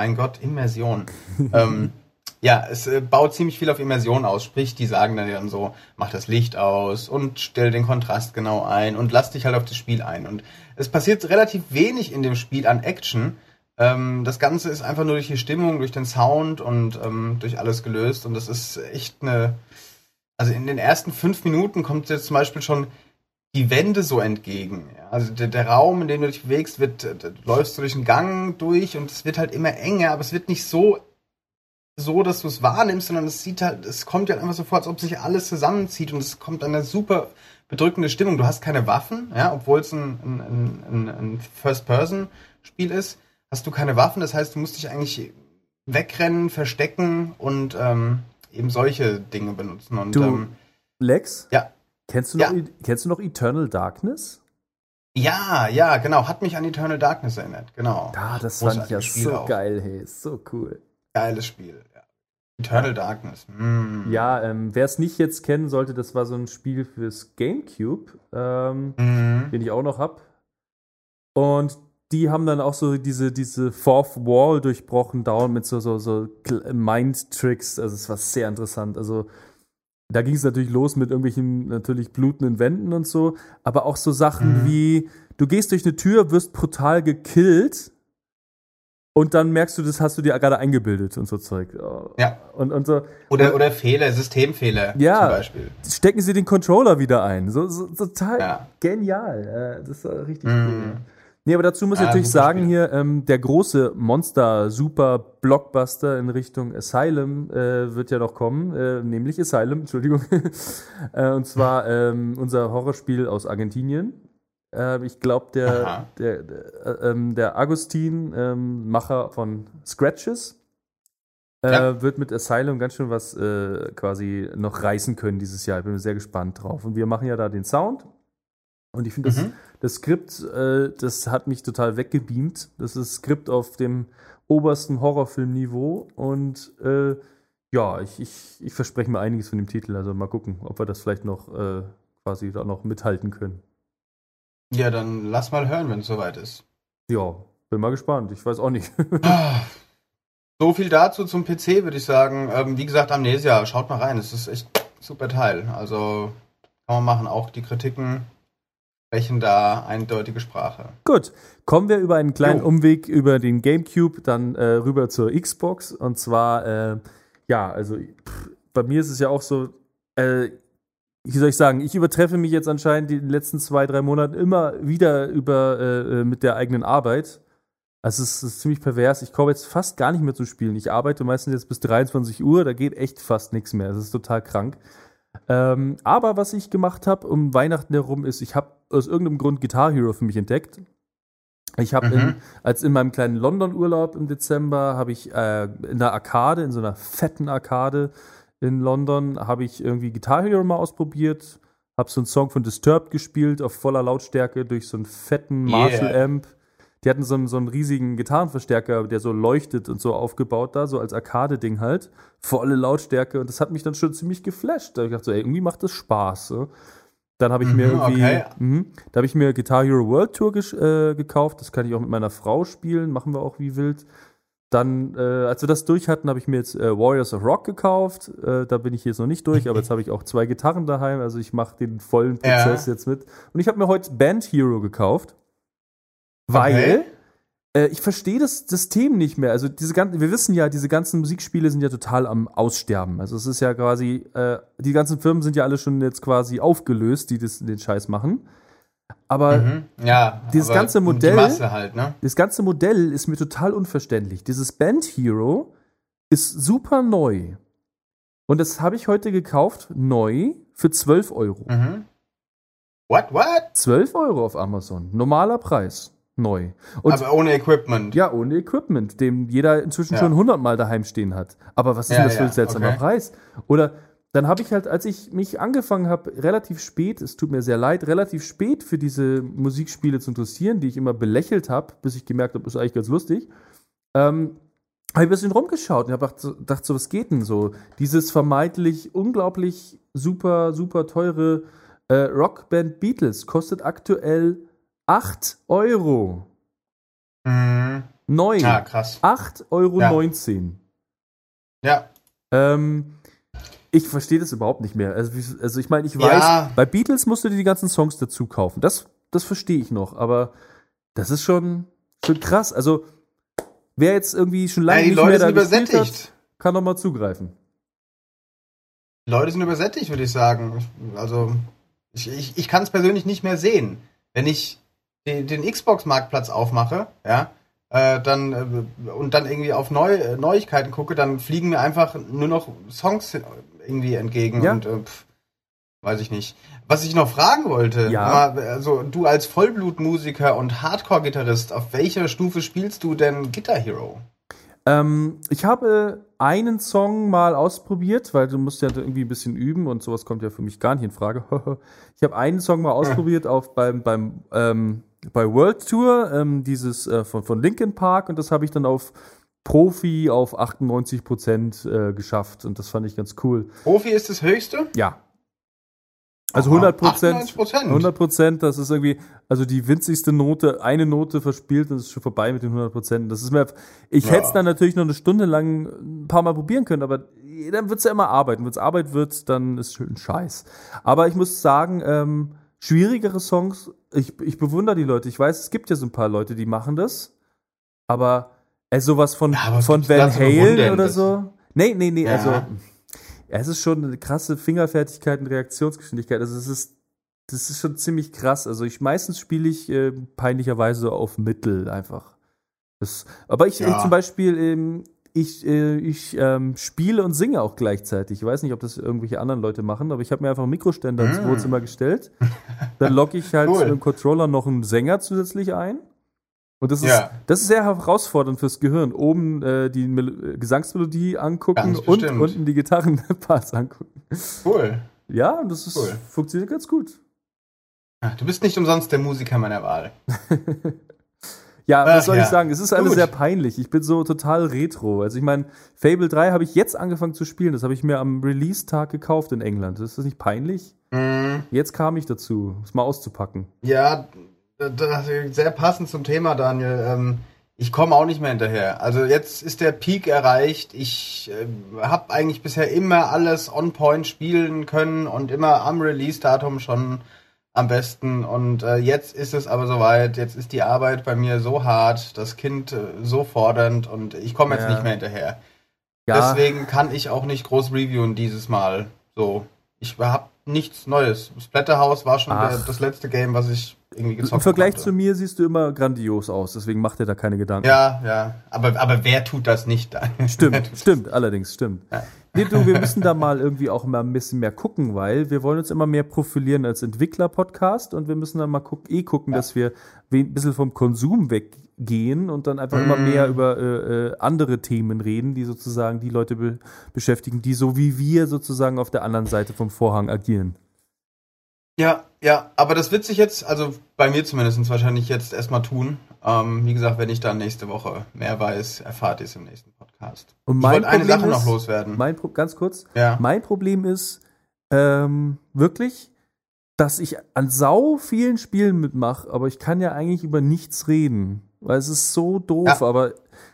Es baut ziemlich viel auf Immersion aus. Sprich, die sagen dann so, mach das Licht aus und stell den Kontrast genau ein und lass dich halt auf das Spiel ein. Und es passiert relativ wenig in dem Spiel an Action. Das Ganze ist einfach nur durch die Stimmung, durch den Sound und durch alles gelöst. Und das ist echt also in den ersten 5 Minuten kommt jetzt zum Beispiel schon die Wände so entgegen. Ja? Also der Raum, in dem du dich bewegst, läufst du durch einen Gang durch und es wird halt immer enger, aber es wird nicht so, dass du es wahrnimmst, sondern es kommt ja einfach so vor, als ob sich alles zusammenzieht und es kommt eine super bedrückende Stimmung. Du hast keine Waffen, ja, obwohl es ein First-Person-Spiel ist, hast du keine Waffen, das heißt, du musst dich eigentlich wegrennen, verstecken und eben solche Dinge benutzen. Und, Lex? Ja. Kennst du noch Eternal Darkness? Ja, genau. Hat mich an Eternal Darkness erinnert, genau. Das fand ich ja so geil, hey. So cool. Geiles Spiel, ja. Eternal Darkness. Ja, wer es nicht jetzt kennen sollte, das war so ein Spiel fürs GameCube, den ich auch noch hab. Und die haben dann auch so diese Fourth Wall durchbrochen, dauernd mit so Mind-Tricks. Also es war sehr interessant. Also da ging es natürlich los mit irgendwelchen natürlich blutenden Wänden und so, aber auch so Sachen wie, du gehst durch eine Tür, wirst brutal gekillt und dann merkst du, das hast du dir gerade eingebildet und so Zeug. Ja. Und so. Oder Fehler, Systemfehler zum Beispiel. Stecken sie den Controller wieder ein. So total genial. Das war richtig cool. Nee, aber dazu muss ich natürlich sagen, hier, der große Monster-Super-Blockbuster in Richtung Asylum wird ja noch kommen, nämlich Asylum, Entschuldigung. Und zwar unser Horrorspiel aus Argentinien. Ich glaube, der Agustin, Macher von Scratches, wird mit Asylum ganz schön was quasi noch reißen können dieses Jahr. Ich bin sehr gespannt drauf. Und wir machen ja da den Sound. Und ich finde, das Skript, das hat mich total weggebeamt. Das ist Skript auf dem obersten Horrorfilmniveau. Und ich verspreche mir einiges von dem Titel. Also mal gucken, ob wir das vielleicht noch quasi da noch mithalten können. Ja, dann lass mal hören, wenn es soweit ist. Ja, bin mal gespannt. Ich weiß auch nicht. So viel dazu zum PC, würde ich sagen. Wie gesagt, Amnesia, schaut mal rein. Es ist echt ein super Teil. Also kann man machen. Auch die Kritiken sprechen da eindeutige Sprache. Gut, kommen wir über einen kleinen Umweg über den GameCube dann rüber zur Xbox. Und zwar, bei mir ist es ja auch so, wie soll ich sagen, ich übertreffe mich jetzt anscheinend in den letzten 2-3 Monaten immer wieder mit der eigenen Arbeit. Also es ist ziemlich pervers. Ich komme jetzt fast gar nicht mehr zu spielen. Ich arbeite meistens jetzt bis 23 Uhr, da geht echt fast nichts mehr. Es ist total krank. Aber was ich gemacht habe um Weihnachten herum ist, ich habe aus irgendeinem Grund Guitar Hero für mich entdeckt. Ich habe in meinem kleinen London-Urlaub im Dezember, habe ich in einer Arkade, in so einer fetten Arkade in London, habe ich irgendwie Guitar Hero mal ausprobiert, habe so einen Song von Disturbed gespielt auf voller Lautstärke durch so einen fetten Marshall-Amp. Die hatten so einen riesigen Gitarrenverstärker, der so leuchtet und so aufgebaut da, so als Arcade-Ding halt. Volle Lautstärke und das hat mich dann schon ziemlich geflasht. Da habe ich gedacht so, ey, irgendwie macht das Spaß. So. Dann habe ich mir da habe ich mir Guitar Hero World Tour gekauft. Das kann ich auch mit meiner Frau spielen, machen wir auch wie wild. Dann, als wir das durch hatten, habe ich mir jetzt Warriors of Rock gekauft. Da bin ich jetzt noch nicht durch, aber jetzt habe ich auch 2 Gitarren daheim. Also ich mache den vollen Prozess jetzt mit. Und ich habe mir heute Band Hero gekauft. Weil ich verstehe das System nicht mehr. Also wir wissen ja, diese ganzen Musikspiele sind ja total am Aussterben. Also es ist ja quasi, die ganzen Firmen sind ja alle schon jetzt quasi aufgelöst, die den Scheiß machen. Aber dieses ganze Modell, die Masse halt, ne? Das ganze Modell ist mir total unverständlich. Dieses Band Hero ist super neu. Und das habe ich heute gekauft, neu, für 12 Euro. What? 12 Euro auf Amazon. Normaler Preis. Neu. Und aber ohne Equipment. Ja, ohne Equipment, den jeder inzwischen schon 100 Mal daheim stehen hat. Aber was ist denn das für ein seltsamer Preis? Oder dann habe ich halt, als ich mich angefangen habe, relativ spät, es tut mir sehr leid, relativ spät für diese Musikspiele zu interessieren, die ich immer belächelt habe, bis ich gemerkt habe, ist eigentlich ganz lustig, habe ich ein bisschen rumgeschaut und habe gedacht, so, was geht denn so? Dieses vermeintlich unglaublich super, super teure Rockband Beatles kostet aktuell 8 Euro. Neu. Ja, krass. 8,19 €. Ja. Ich verstehe das überhaupt nicht mehr. Also ich meine, ich weiß, bei Beatles musst du dir die ganzen Songs dazu kaufen. Das verstehe ich noch, aber das ist schon krass. Also wer jetzt irgendwie schon lange nicht mehr da gespielt hat, kann noch mal zugreifen. Die Leute sind übersättigt, würde ich sagen. Also ich kann es persönlich nicht mehr sehen. Wenn ich den Xbox-Marktplatz aufmache, und dann irgendwie auf Neuigkeiten gucke, dann fliegen mir einfach nur noch Songs irgendwie entgegen und weiß ich nicht. Was ich noch fragen wollte, also du als Vollblutmusiker und Hardcore-Gitarrist, auf welcher Stufe spielst du denn Guitar Hero? Ich habe einen Song mal ausprobiert, weil du musst ja irgendwie ein bisschen üben und sowas kommt ja für mich gar nicht in Frage. Ich habe einen Song mal ausprobiert bei World Tour, dieses von Linkin Park, und das habe ich dann auf Profi auf 98% geschafft und das fand ich ganz cool. Profi ist das höchste? Ja. Also 100%, 98%. 100%, das ist irgendwie, also die winzigste Note, eine Note verspielt und es ist schon vorbei mit den 100%. Das ist mir, ich hätte es dann natürlich noch eine Stunde lang ein paar Mal probieren können, aber dann wird es ja immer arbeiten. Wenn es Arbeit wird, dann ist es schön Scheiß. Aber ich muss sagen, schwierigere Songs, ich bewundere die Leute. Ich weiß, es gibt ja so ein paar Leute, die machen das, aber sowas von Van Halen oder so. Nee, also es ist schon eine krasse Fingerfertigkeit und Reaktionsgeschwindigkeit. Also das ist schon ziemlich krass. Also meistens spiele ich peinlicherweise auf Mittel einfach. Aber ich zum Beispiel, ich spiele und singe auch gleichzeitig. Ich weiß nicht, ob das irgendwelche anderen Leute machen, aber ich habe mir einfach einen Mikroständer ins Wohnzimmer gestellt. Dann logge ich halt mit dem Controller noch einen Sänger zusätzlich ein. Und das ist sehr herausfordernd fürs Gehirn. Oben die Gesangsmelodie angucken und unten die Gitarrenparts angucken. Cool. Ja, und das funktioniert ganz gut. Du bist nicht umsonst der Musiker meiner Wahl. Ja, was soll ich sagen? Es ist alles sehr peinlich. Ich bin so total retro. Also ich meine, Fable 3 habe ich jetzt angefangen zu spielen. Das habe ich mir am Release-Tag gekauft in England. Ist das nicht peinlich? Jetzt kam ich dazu, es mal auszupacken. Ja, das ist sehr passend zum Thema, Daniel. Ich komme auch nicht mehr hinterher. Also jetzt ist der Peak erreicht. Ich habe eigentlich bisher immer alles on point spielen können und immer am Release-Datum schon am besten. Und jetzt ist es aber soweit. Jetzt ist die Arbeit bei mir so hart, das Kind so fordernd und ich komme jetzt nicht mehr hinterher. Ja. Deswegen kann ich auch nicht groß reviewen dieses Mal. So, ich habe nichts Neues. Splatterhouse war schon das letzte Game, was ich irgendwie gezockt Im Vergleich konnte. zu mir siehst du immer grandios aus, deswegen mach dir da keine Gedanken. Ja. Aber wer tut das nicht? Stimmt, allerdings, stimmt. Ja. Nee, du, wir müssen da mal irgendwie auch mal ein bisschen mehr gucken, weil wir wollen uns immer mehr profilieren als Entwickler-Podcast und wir müssen dann mal gucken, dass wir ein bisschen vom Konsum weggehen und dann einfach immer mehr über andere Themen reden, die sozusagen die Leute beschäftigen, die so wie wir sozusagen auf der anderen Seite vom Vorhang agieren. Ja, aber das wird sich jetzt, also bei mir zumindest wahrscheinlich jetzt erstmal tun. Wie gesagt, wenn ich dann nächste Woche mehr weiß, erfahrt ihr es im nächsten Podcast. Und Ich wollte eine Sache ist, noch loswerden. Ganz kurz, Ja. mein Problem ist wirklich, dass ich an sau vielen Spielen mitmache, aber ich kann ja eigentlich über nichts reden, weil es ist so doof, aber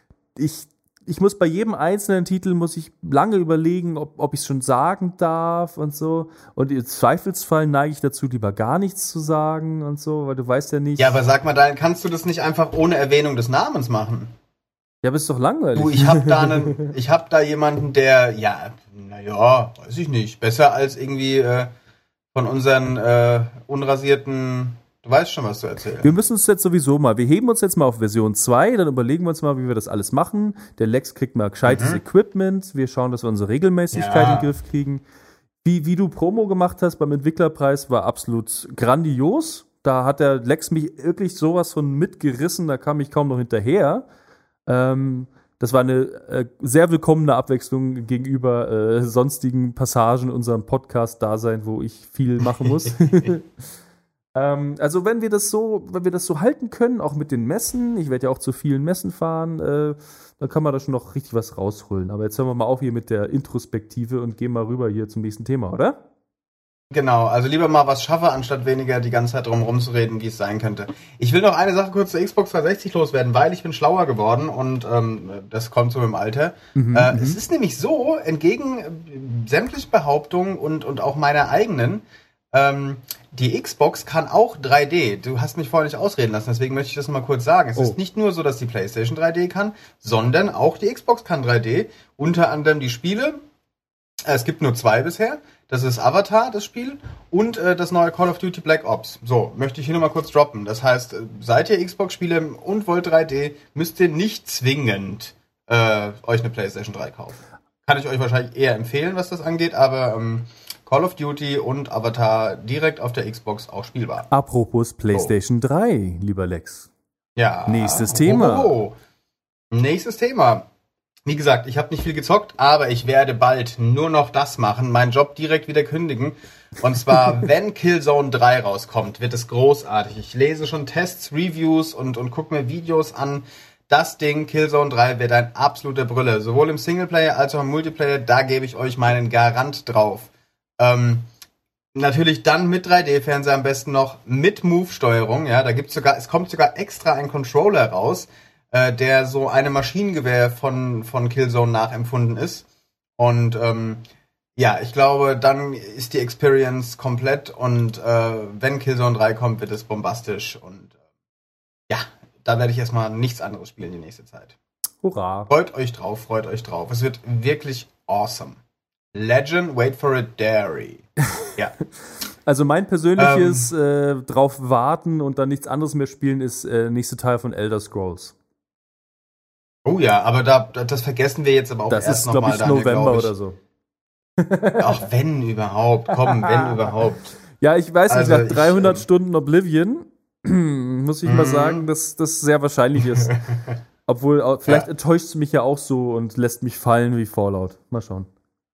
ich muss bei jedem einzelnen Titel muss ich lange überlegen, ob ich es schon sagen darf und so. Und im Zweifelsfall neige ich dazu, lieber gar nichts zu sagen und so, weil du weißt ja nicht. Ja, aber sag mal, dann kannst du das nicht einfach ohne Erwähnung des Namens machen? Ja, aber ist doch langweilig. Du, ich hab da jemanden, der, weiß ich nicht, besser als irgendwie von unseren unrasierten. Du weißt schon, was du erzählst. Wir müssen uns jetzt sowieso mal, wir heben uns jetzt mal auf Version 2, dann überlegen wir uns mal, wie wir das alles machen. Der Lex kriegt mal gescheites Equipment, wir schauen, dass wir unsere Regelmäßigkeit in den Griff kriegen. Wie du Promo gemacht hast beim Entwicklerpreis, war absolut grandios. Da hat der Lex mich wirklich sowas von mitgerissen, da kam ich kaum noch hinterher. Das war eine sehr willkommene Abwechslung gegenüber sonstigen Passagen in unserem Podcast-Dasein, wo ich viel machen muss. Also wenn wir das so halten können, auch mit den Messen, ich werde ja auch zu vielen Messen fahren, dann kann man da schon noch richtig was rausholen. Aber jetzt hören wir mal auf hier mit der Introspektive und gehen mal rüber hier zum nächsten Thema, oder? Genau, also lieber mal was schaffe, anstatt weniger die ganze Zeit drum rumzureden, wie es sein könnte. Ich will noch eine Sache kurz zur Xbox 360 loswerden, weil ich bin schlauer geworden und das kommt so im Alter. Es ist nämlich so, entgegen sämtlichen Behauptungen und auch meiner eigenen, die Xbox kann auch 3D. Du hast mich vorher nicht ausreden lassen, deswegen möchte ich das nochmal kurz sagen. Es ist nicht nur so, dass die PlayStation 3D kann, sondern auch die Xbox kann 3D. Unter anderem die Spiele. Es gibt nur 2 bisher. Das ist Avatar, das Spiel, und das neue Call of Duty Black Ops. So, möchte ich hier nochmal kurz droppen. Das heißt, seid ihr Xbox-Spieler und wollt 3D, müsst ihr nicht zwingend euch eine PlayStation 3 kaufen. Kann ich euch wahrscheinlich eher empfehlen, was das angeht, aber Call of Duty und Avatar direkt auf der Xbox auch spielbar. Apropos PlayStation 3, lieber Lex. Ja. Nächstes Thema. Nächstes Thema. Wie gesagt, ich habe nicht viel gezockt, aber ich werde bald nur noch das machen, meinen Job direkt wieder kündigen. Und zwar, wenn Killzone 3 rauskommt, wird es großartig. Ich lese schon Tests, Reviews und gucke mir Videos an. Das Ding, Killzone 3, wird ein absoluter Brüller. Sowohl im Singleplayer als auch im Multiplayer, da gebe ich euch meinen Garant drauf. Natürlich dann mit 3D-Fernseher am besten noch mit Move-Steuerung. Ja, es kommt sogar extra ein Controller raus, der so eine Maschinengewehr von Killzone nachempfunden ist. Und ich glaube, dann ist die Experience komplett und wenn Killzone 3 kommt, wird es bombastisch und da werde ich erstmal nichts anderes spielen die nächste Zeit. Hurra. Freut euch drauf. Es wird wirklich awesome. Legend, wait for it, Dairy. Ja. Also mein persönliches drauf warten und dann nichts anderes mehr spielen ist nächste Teil von Elder Scrolls. Oh ja, aber das vergessen wir jetzt aber auch das erst nochmal. Das ist, glaube ich, November oder so. Ach, wenn überhaupt. Wenn überhaupt. Ja, ich weiß nicht, Also nach 300 Stunden Oblivion muss ich mal sagen, dass das sehr wahrscheinlich ist. Obwohl, vielleicht enttäuscht es mich ja auch so und lässt mich fallen wie Fallout. Mal schauen.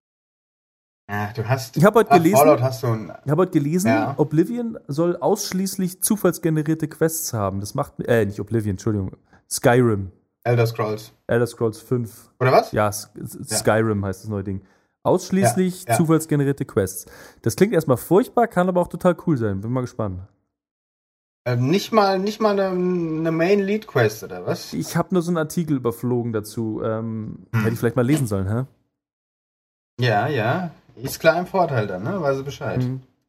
Ja, ich habe heute gelesen, Ja. Oblivion soll ausschließlich zufallsgenerierte Quests haben. Das macht nicht Oblivion, Entschuldigung. Skyrim. Elder Scrolls 5. Oder was? Ja, Skyrim heißt das neue Ding. Ausschließlich zufallsgenerierte Quests. Das klingt erstmal furchtbar, kann aber auch total cool sein. Bin mal gespannt. Nicht mal eine Main-Lead-Quest, oder was? Ich habe nur so einen Artikel überflogen dazu. Hätte ich vielleicht mal lesen sollen, hä? Ja. Ist klar im Vorteil dann, ne? Weiß ich Bescheid.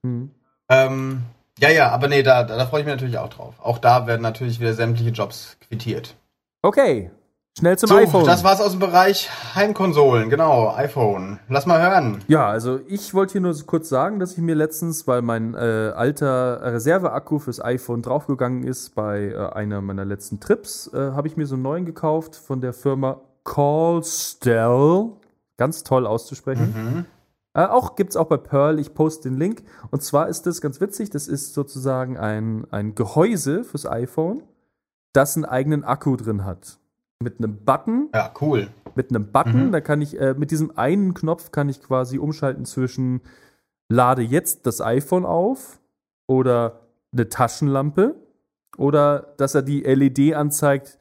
Aber nee, da freue ich mich natürlich auch drauf. Auch da werden natürlich wieder sämtliche Jobs quittiert. Okay. Schnell zum So, iPhone. das war's aus dem Bereich Heimkonsolen, genau, iPhone. Lass mal hören. Ja, also ich wollte hier nur so kurz sagen, dass ich mir letztens, weil mein alter Reserveakku fürs iPhone draufgegangen ist, bei einer meiner letzten Trips, habe ich mir so einen neuen gekauft von der Firma Callstell. Ganz toll auszusprechen. Gibt's auch bei Pearl, ich poste den Link. Und zwar ist das ganz witzig, das ist sozusagen ein Gehäuse fürs iPhone, das einen eigenen Akku drin hat. Mit einem Button. Ja, cool. Mit einem Button, da kann ich, mit diesem einen Knopf kann ich quasi umschalten zwischen lade jetzt das iPhone auf oder eine Taschenlampe oder dass er die LED anzeigt,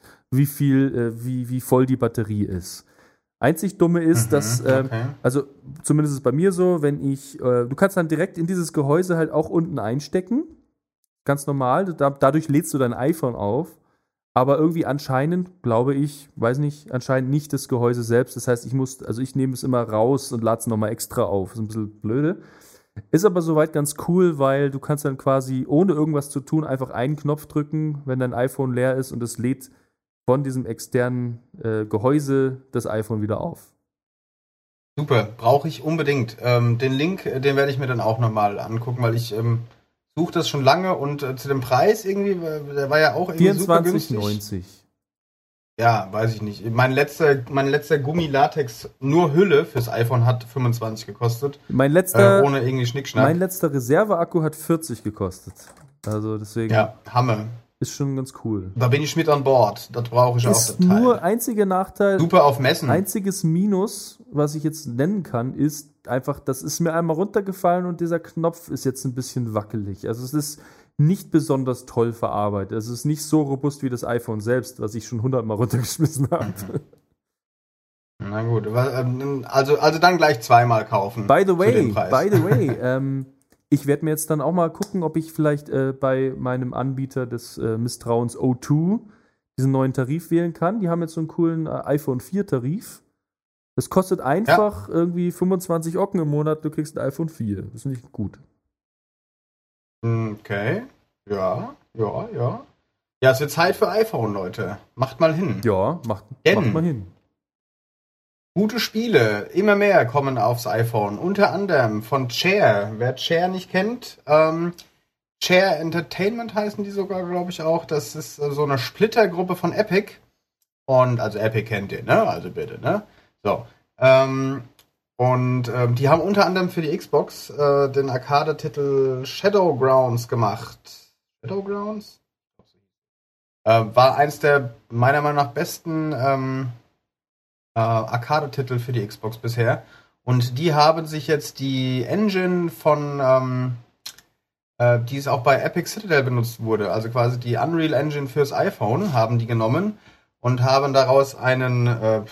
wie voll die Batterie ist. Einzig Dumme ist, dass, also zumindest ist es bei mir so, wenn du kannst dann direkt in dieses Gehäuse halt auch unten einstecken. Ganz normal. Dadurch lädst du dein iPhone auf. Aber irgendwie anscheinend, glaube ich, weiß nicht, anscheinend nicht das Gehäuse selbst. Das heißt, ich nehme es immer raus und lade es nochmal extra auf. Ist ein bisschen blöde. Ist aber soweit ganz cool, weil du kannst dann quasi, ohne irgendwas zu tun, einfach einen Knopf drücken, wenn dein iPhone leer ist und es lädt von diesem externen Gehäuse das iPhone wieder auf. Super, brauche ich unbedingt. Den Link, den werde ich mir dann auch nochmal angucken, weil ich suche das schon lange und zu dem Preis irgendwie, der war ja auch irgendwie super günstig. 24,90. Ja, weiß ich nicht. Mein letzter Gummi-Latex, nur Hülle fürs iPhone hat 25 gekostet. Ohne irgendwie Schnickschnack. Mein letzter Reserveakku hat 40 gekostet. Also deswegen. Ja, Hammer. Ist schon ganz cool. Da bin ich mit an Bord. Das brauche ich auch. Ist nur einziger Nachteil. Super auf Messen. Einziges Minus, was ich jetzt nennen kann, ist einfach, das ist mir einmal runtergefallen und dieser Knopf ist jetzt ein bisschen wackelig. Also es ist nicht besonders toll verarbeitet. Es ist nicht so robust wie das iPhone selbst, was ich schon 100-mal runtergeschmissen habe. Na gut, also dann gleich zweimal kaufen. By the way, ich werde mir jetzt dann auch mal gucken, ob ich vielleicht bei meinem Anbieter des Misstrauens O2 diesen neuen Tarif wählen kann. Die haben jetzt so einen coolen iPhone 4 Tarif. Das kostet einfach irgendwie 25 Ocken im Monat, du kriegst ein iPhone 4. Das finde ich gut. Okay, ja. Ja, es wird Zeit für iPhone, Leute. Macht mal hin. Ja, macht mal hin. Gute Spiele, immer mehr kommen aufs iPhone. Unter anderem von Chair. Wer Chair nicht kennt, Chair Entertainment heißen die sogar, glaube ich auch. Das ist so eine Splittergruppe von Epic. Und, also Epic kennt ihr, ne? Also bitte, ne? So. Die haben unter anderem für die Xbox den Arcade-Titel Shadowgrounds gemacht. Shadowgrounds? War eins der meiner Meinung nach besten Arcade-Titel für die Xbox bisher. Und die haben sich jetzt die Engine von, die es auch bei Epic Citadel benutzt wurde, also quasi die Unreal Engine fürs iPhone, haben die genommen und haben daraus einen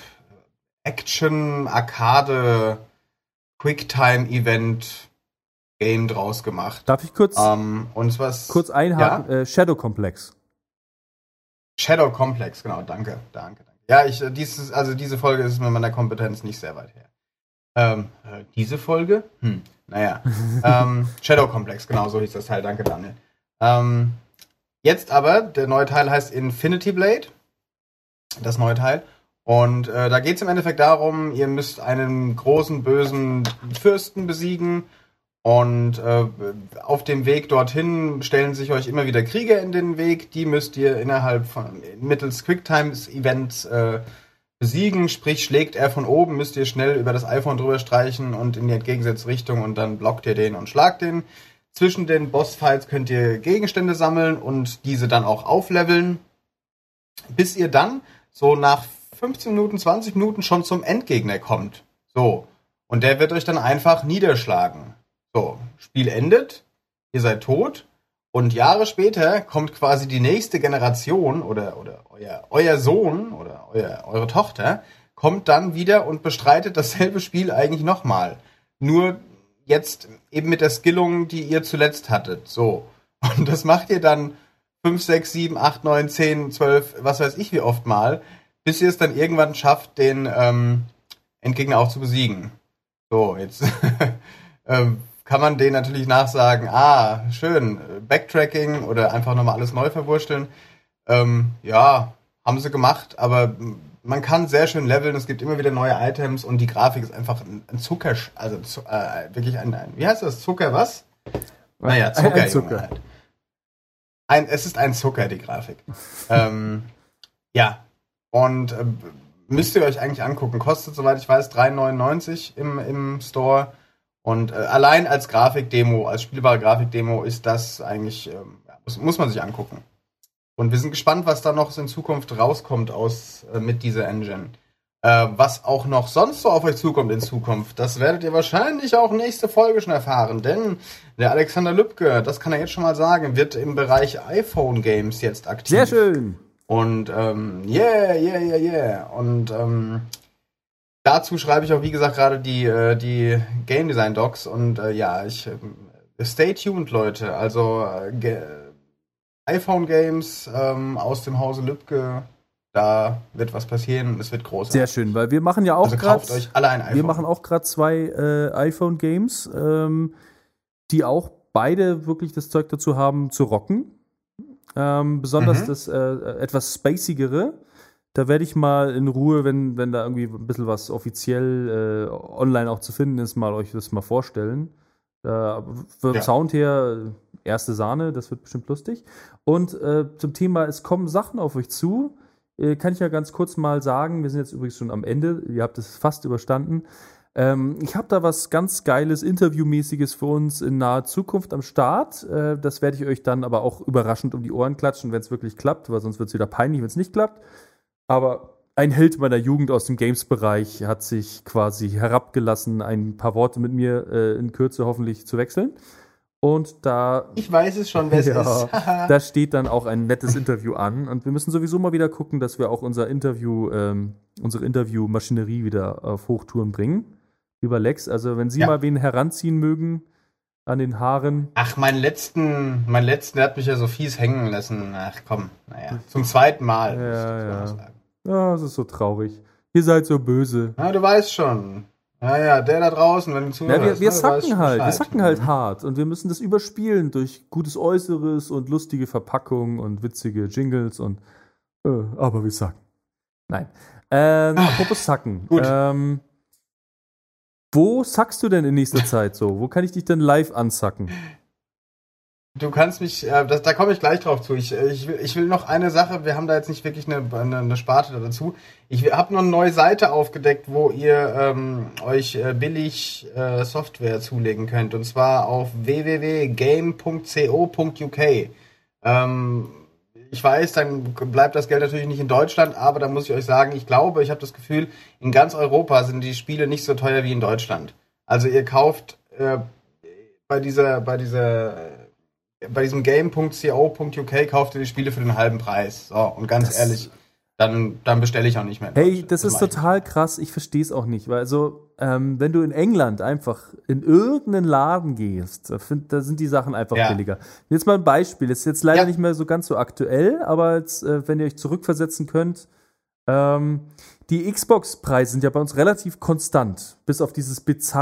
Action-Arcade-Quicktime-Event-Game draus gemacht. Darf ich kurz einhaken? Ja? Shadow Complex. Shadow Complex, genau, danke. Ja, diese Folge ist mit meiner Kompetenz nicht sehr weit her. Diese Folge? Naja. Shadow Complex, genau, so hieß das Teil. Danke, Daniel. Jetzt aber, der neue Teil heißt Infinity Blade. Das neue Teil. Und da geht es im Endeffekt darum, ihr müsst einen großen, bösen Fürsten besiegen. Und auf dem Weg dorthin stellen sich euch immer wieder Krieger in den Weg. Die müsst ihr mittels Quicktime-Events besiegen. Sprich, schlägt er von oben, müsst ihr schnell über das iPhone drüber streichen und in die entgegengesetzte Richtung und dann blockt ihr den und schlagt den. Zwischen den Bossfights könnt ihr Gegenstände sammeln und diese dann auch aufleveln, bis ihr dann so nach 15 Minuten, 20 Minuten schon zum Endgegner kommt. So. Und der wird euch dann einfach niederschlagen. So, Spiel endet, ihr seid tot und Jahre später kommt quasi die nächste Generation oder euer Sohn oder eure Tochter kommt dann wieder und bestreitet dasselbe Spiel eigentlich nochmal. Nur jetzt eben mit der Skillung, die ihr zuletzt hattet. So. Und das macht ihr dann 5, 6, 7, 8, 9, 10, 12, was weiß ich wie oft mal, bis ihr es dann irgendwann schafft, den Endgegner auch zu besiegen. So, jetzt kann man denen natürlich nachsagen, schön, Backtracking oder einfach nochmal alles neu verwursteln. Ja, haben sie gemacht, aber man kann sehr schön leveln, es gibt immer wieder neue Items und die Grafik ist einfach ein Zucker, also wirklich ein, wie heißt das, Zucker was? Naja, Zucker. Ein Zucker. Es ist ein Zucker, die Grafik. Ja, und müsst ihr euch eigentlich angucken. Kostet, soweit ich weiß, 3,99 im Store. Und allein als Grafikdemo, als spielbare Grafikdemo ist das eigentlich, muss man sich angucken. Und wir sind gespannt, was da noch in Zukunft rauskommt mit dieser Engine. Was auch noch sonst so auf euch zukommt in Zukunft, das werdet ihr wahrscheinlich auch nächste Folge schon erfahren. Denn der Alexander Lübke, das kann er jetzt schon mal sagen, wird im Bereich iPhone-Games jetzt aktiv. Sehr schön. Und yeah. Und dazu schreibe ich auch, wie gesagt, gerade die Game Design Docs. Und stay tuned, Leute. Also iPhone-Games aus dem Hause Lübke, da wird was passieren und es wird groß. Sehr schön, weil wir machen ja auch gerade. Kauft euch alle ein iPhone. Wir machen auch gerade 2 iPhone-Games, die auch beide wirklich das Zeug dazu haben, zu rocken. Besonders das etwas spacigere. Da werde ich mal in Ruhe, wenn da irgendwie ein bisschen was offiziell online auch zu finden ist, mal euch das mal vorstellen. Vom Sound her erste Sahne, das wird bestimmt lustig. Und zum Thema, es kommen Sachen auf euch zu, kann ich ja ganz kurz mal sagen, wir sind jetzt übrigens schon am Ende, ihr habt es fast überstanden. Ich habe da was ganz Geiles, Interviewmäßiges für uns in naher Zukunft am Start. Das werde ich euch dann aber auch überraschend um die Ohren klatschen, wenn es wirklich klappt, weil sonst wird es wieder peinlich, wenn es nicht klappt. Aber ein Held meiner Jugend aus dem Games-Bereich hat sich quasi herabgelassen, ein paar Worte mit mir in Kürze hoffentlich zu wechseln. Und da... Ich weiß es schon, wer es ist. Da steht dann auch ein nettes Interview an. Und wir müssen sowieso mal wieder gucken, dass wir auch unsere Interviewmaschinerie wieder auf Hochtouren bringen. Über Lex. Also wenn Sie mal wen heranziehen mögen an den Haaren. Ach, mein letzten, der hat mich ja so fies hängen lassen. Ach komm, naja, zum zweiten Mal. Ja, das ist so traurig. Ihr seid so böse. Ja, du weißt schon. Ja, der da draußen, wenn du zuhörst. Wir sacken halt hart und wir müssen das überspielen durch gutes Äußeres und lustige Verpackung und witzige Jingles und aber wir sacken. Nein. Apropos sacken. Gut. Wo sackst du denn in nächster Zeit so? Wo kann ich dich denn live ansacken? Du kannst mich, da komme ich gleich drauf zu. Ich will noch eine Sache, wir haben da jetzt nicht wirklich eine Sparte dazu. Ich habe noch eine neue Seite aufgedeckt, wo ihr euch billig Software zulegen könnt. Und zwar auf www.game.co.uk. Ich weiß, dann bleibt das Geld natürlich nicht in Deutschland, aber da muss ich euch sagen, ich habe das Gefühl, in ganz Europa sind die Spiele nicht so teuer wie in Deutschland. Also ihr kauft bei diesem game.co.uk kauft ihr die Spiele für den halben Preis. So, und ganz ehrlich, dann bestelle ich auch nicht mehr. Hey, das ist total krass, ich verstehe es auch nicht. Weil wenn du in England einfach in irgendeinen Laden gehst, da sind die Sachen einfach billiger. Jetzt mal ein Beispiel, das ist jetzt leider nicht mehr so ganz so aktuell, aber jetzt, wenn ihr euch zurückversetzen könnt, die Xbox-Preise sind ja bei uns relativ konstant, bis auf diese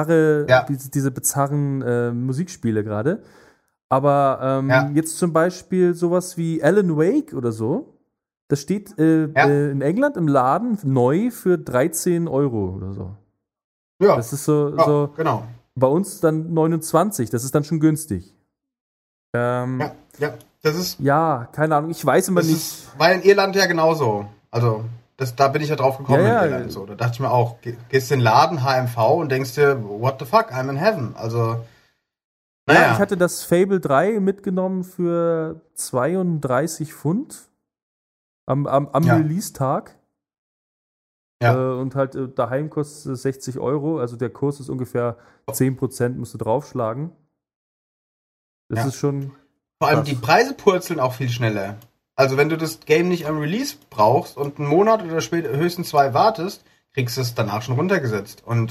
bizarren Musikspiele gerade. Aber jetzt zum Beispiel sowas wie Alan Wake oder so, das steht in England im Laden neu für 13 Euro oder so. Ja. Das ist so genau. Bei uns dann 29, das ist dann schon günstig. Das ist... Ja, keine Ahnung, ich weiß immer nicht. War in Irland ja genauso. Also, da bin ich ja drauf gekommen in Irland. So. Da dachte ich mir auch, gehst in den Laden, HMV und denkst dir, what the fuck, I'm in heaven. Also... Ja, ich hatte das Fable 3 mitgenommen für 32 Pfund am Release-Tag. Ja. Und halt daheim kostet es 60 Euro. Also der Kurs ist ungefähr 10%, musst du draufschlagen. Das ist schon... Vor allem die Preise purzeln auch viel schneller. Also wenn du das Game nicht am Release brauchst und einen Monat oder später höchstens 2 wartest, kriegst du es danach schon runtergesetzt. Und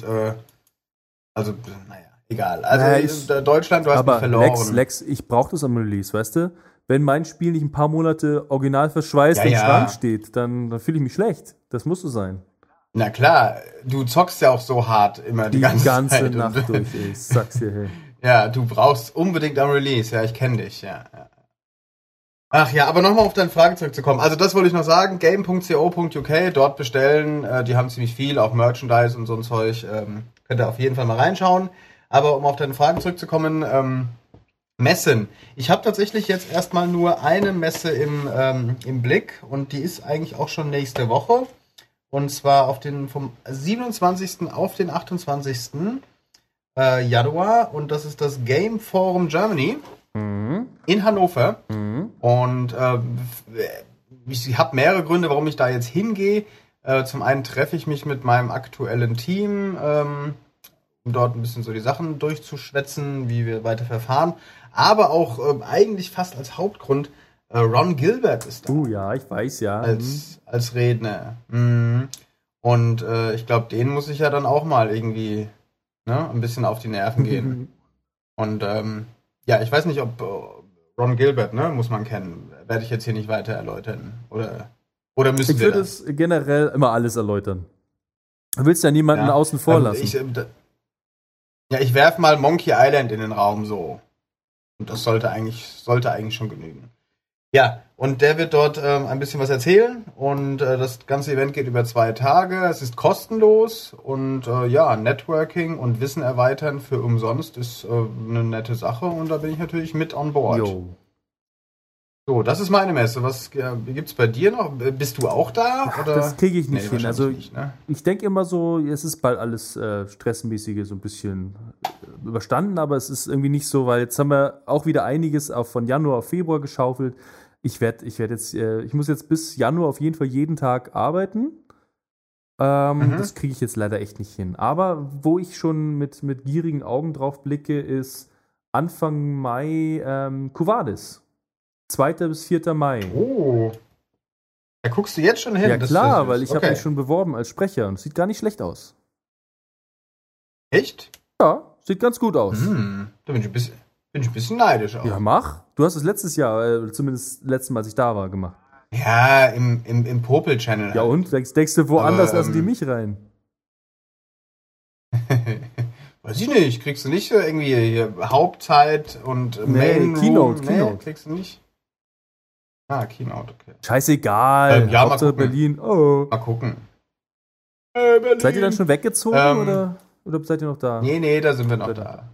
egal. Also Deutschland, du hast mich verloren. Lex, ich brauche das am Release, weißt du? Wenn mein Spiel nicht ein paar Monate original verschweißt im Schrank steht, dann fühle ich mich schlecht. Das muss so sein. Na klar, du zockst ja auch so hart immer die ganze Zeit. Nacht durch, ich sag's dir, hey. Ja, du brauchst unbedingt am Release. Ja, ich kenne dich, ja. Ach ja, aber nochmal auf deine Frage zurückzukommen. Also das wollte ich noch sagen, game.co.uk, dort bestellen. Die haben ziemlich viel, auch Merchandise und so ein Zeug. Könnt ihr auf jeden Fall mal reinschauen. Aber um auf deine Fragen zurückzukommen, Messen. Ich habe tatsächlich jetzt erstmal nur eine Messe im Blick und die ist eigentlich auch schon nächste Woche. Und zwar vom 27. auf den 28. Januar. Und das ist das Game Forum Germany in Hannover. Und ich habe mehrere Gründe, warum ich da jetzt hingehe. Zum einen treffe ich mich mit meinem aktuellen Team, um dort ein bisschen so die Sachen durchzuschwätzen, wie wir weiter verfahren. Aber auch eigentlich fast als Hauptgrund, Ron Gilbert ist da. Ja, ich weiß, ja. Als Redner. Und ich glaube, den muss ich ja dann auch mal irgendwie ein bisschen auf die Nerven gehen. Und ja, ich weiß nicht, ob Ron Gilbert, muss man kennen. Werde ich jetzt hier nicht weiter erläutern. Oder müssen wir? Ich würde es generell immer alles erläutern. Du willst ja niemanden außen vor lassen. Ich werfe mal Monkey Island in den Raum so. Und das sollte eigentlich schon genügen. Ja, und der wird dort ein bisschen was erzählen. Und das ganze Event geht über 2 Tage. Es ist kostenlos. Und Networking und Wissen erweitern für umsonst ist eine nette Sache. Und da bin ich natürlich mit on board. Jo. So, das ist meine Messe. Was gibt's bei dir noch? Bist du auch da? Oder? Das kriege ich nicht hin. Also nicht, ne? Ich denke immer so, es ist bald alles stressmäßige so ein bisschen überstanden, aber es ist irgendwie nicht so, weil jetzt haben wir auch wieder einiges auch von Januar auf Februar geschaufelt. Ich muss jetzt bis Januar auf jeden Fall jeden Tag arbeiten. Das kriege ich jetzt leider echt nicht hin. Aber wo ich schon mit gierigen Augen drauf blicke, ist Anfang Mai Covadis. 2. bis 4. Mai. Oh. Da guckst du jetzt schon hin? Ja klar, weil ich habe mich schon beworben als Sprecher und es sieht gar nicht schlecht aus. Echt? Ja, sieht ganz gut aus. Da bin ich ein bisschen neidisch auch. Ja, mach. Du hast es letztes Jahr, zumindest letztes Mal, als ich da war, gemacht. Ja, im Popel-Channel. Ja und? Denkst du, woanders lassen die mich rein? Weiß ich nicht. Kriegst du nicht irgendwie hier Hauptzeit und Main Keynote. Kriegst du nicht? Ah, Keynote, okay. Scheißegal. Hauptsache Berlin. Oh. Mal gucken. Berlin. Seid ihr dann schon weggezogen oder seid ihr noch da? Nee, da sind wir noch da.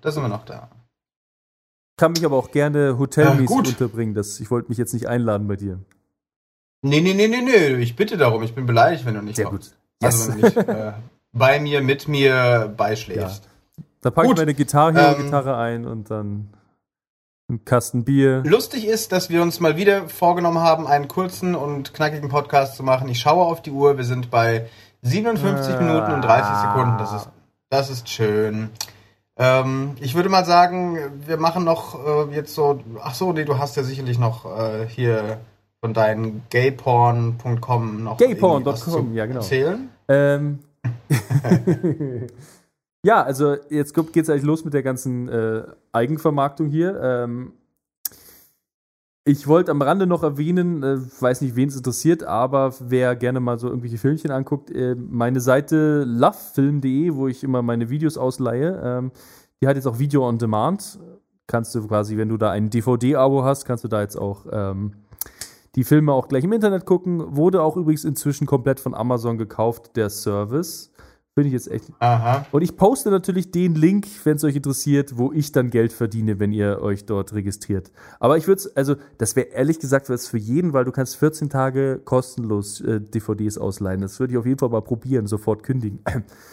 Kann mich aber auch gerne hotelmäßig unterbringen. Ich wollte mich jetzt nicht einladen bei dir. Nee. Ich bitte darum. Ich bin beleidigt, wenn du nicht kommst. Sehr gut. Yes. Also wenn du nicht mit mir beischläfst. Ja. Da packe ich meine Gitarre ein und dann einen Kasten Bier. Lustig ist, dass wir uns mal wieder vorgenommen haben, einen kurzen und knackigen Podcast zu machen. Ich schaue auf die Uhr. Wir sind bei 57 Minuten und 30 Sekunden. Das ist schön. Ich würde mal sagen, wir machen noch jetzt so. Ach so, nee, du hast ja sicherlich noch hier von deinen gayporn.com noch gayporn.com, ja genau. Erzählen. Ja, also jetzt geht's eigentlich los mit der ganzen Eigenvermarktung hier. Ich wollte am Rande noch erwähnen, weiß nicht, wen es interessiert, aber wer gerne mal so irgendwelche Filmchen anguckt, meine Seite lovefilm.de, wo ich immer meine Videos ausleihe, die hat jetzt auch Video on Demand. Kannst du quasi, wenn du da ein DVD-Abo hast, kannst du da jetzt auch die Filme auch gleich im Internet gucken. Wurde auch übrigens inzwischen komplett von Amazon gekauft, der Service. Finde ich jetzt echt. Aha. Und ich poste natürlich den Link, wenn es euch interessiert, wo ich dann Geld verdiene, wenn ihr euch dort registriert. Aber ich würde das wäre ehrlich gesagt was für jeden, weil du kannst 14 Tage kostenlos DVDs ausleihen. Das würde ich auf jeden Fall mal probieren, sofort kündigen.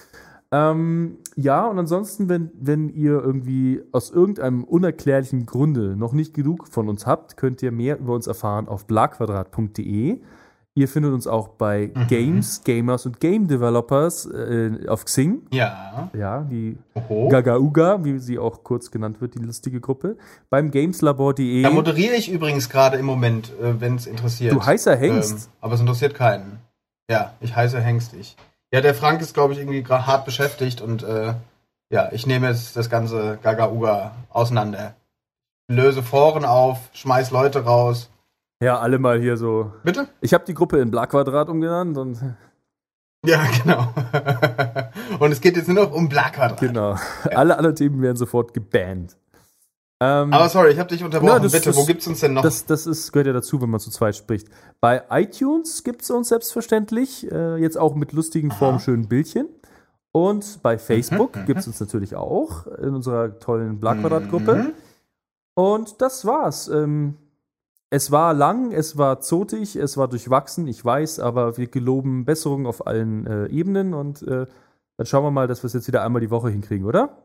Ja, und ansonsten, wenn ihr irgendwie aus irgendeinem unerklärlichen Grunde noch nicht genug von uns habt, könnt ihr mehr über uns erfahren auf blagquadrat.de. Ihr findet uns auch bei Games, Gamers und Game Developers auf Xing. Ja. Ja, die Gagauga, wie sie auch kurz genannt wird, die lustige Gruppe. Beim gameslabor.de. Da moderiere ich übrigens gerade im Moment, wenn es interessiert. Du heißer Hengst. Aber es interessiert keinen. Ja, ich heiße Hengst. Ja, der Frank ist, glaube ich, irgendwie gerade hart beschäftigt und ich nehme jetzt das ganze Gagauga auseinander. Löse Foren auf, schmeiß Leute raus. Ja, alle mal hier so. Bitte? Ich habe die Gruppe in Blagquadrat umgenannt und. Ja, genau. Und es geht jetzt nur noch um Blagquadrat. Genau. Ja. Alle Themen werden sofort gebannt. Aber sorry, ich habe dich unterbrochen. Bitte, wo gibt's uns denn noch? Das gehört ja dazu, wenn man zu zweit spricht. Bei iTunes gibt's uns selbstverständlich, jetzt auch mit lustigen, formschönen Bildchen. Und bei Facebook gibt's uns natürlich auch in unserer tollen Bla-Quadrat-Gruppe. Und das war's. Es war lang, es war zotig, es war durchwachsen, ich weiß, aber wir geloben Besserung auf allen Ebenen und dann schauen wir mal, dass wir es jetzt wieder einmal die Woche hinkriegen, oder?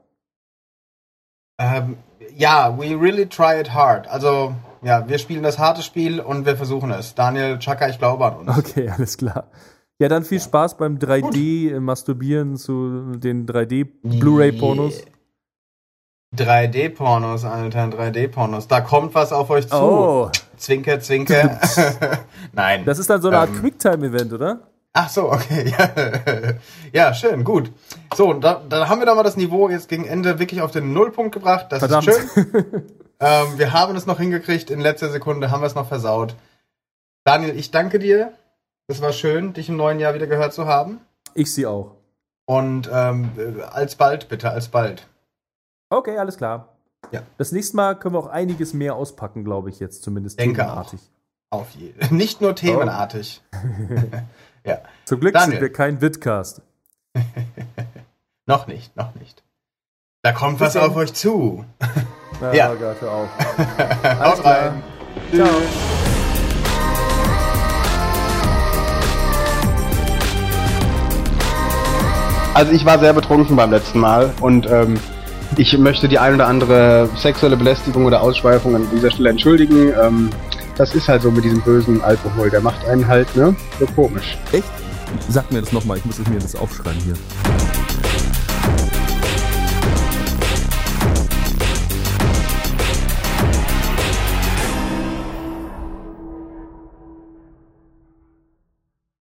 Ja, we really try it hard. Also, ja, wir spielen das harte Spiel und wir versuchen es. Daniel, Chaka, ich glaube an uns. Okay, alles klar. Ja, dann viel Spaß beim 3D-Masturbieren zu den 3D-Blu-ray-Pornos. 3D-Pornos, Alter, 3D-Pornos. Da kommt was auf euch zu. Oh. Zwinker, zwinker. Nein. Das ist dann so eine Art Quicktime-Event, oder? Ach so, okay. Ja, schön, gut. So, da haben wir doch mal das Niveau jetzt gegen Ende wirklich auf den Nullpunkt gebracht. Das Verdammt. ist schön. Wir haben es noch hingekriegt. In letzter Sekunde haben wir es noch versaut. Daniel, ich danke dir. Es war schön, dich im neuen Jahr wieder gehört zu haben. Ich sie auch. Und alsbald, bitte, alsbald. Okay, alles klar. Ja. Das nächste Mal können wir auch einiges mehr auspacken, glaube ich jetzt zumindest. Denke themenartig. Auch. Auf jeden. Nicht nur themenartig. Ja. Zum Glück Daniel. sind wir kein Vidcast. Noch nicht. Da kommt was auf euch zu. Ja. Gott, hör auf. Haut rein. Ciao. Also ich war sehr betrunken beim letzten Mal und ich möchte die ein oder andere sexuelle Belästigung oder Ausschweifung an dieser Stelle entschuldigen. Das ist halt so mit diesem bösen Alkohol, der macht einen halt, ne, so komisch. Echt? Sag mir das nochmal, ich muss mir das aufschreiben hier.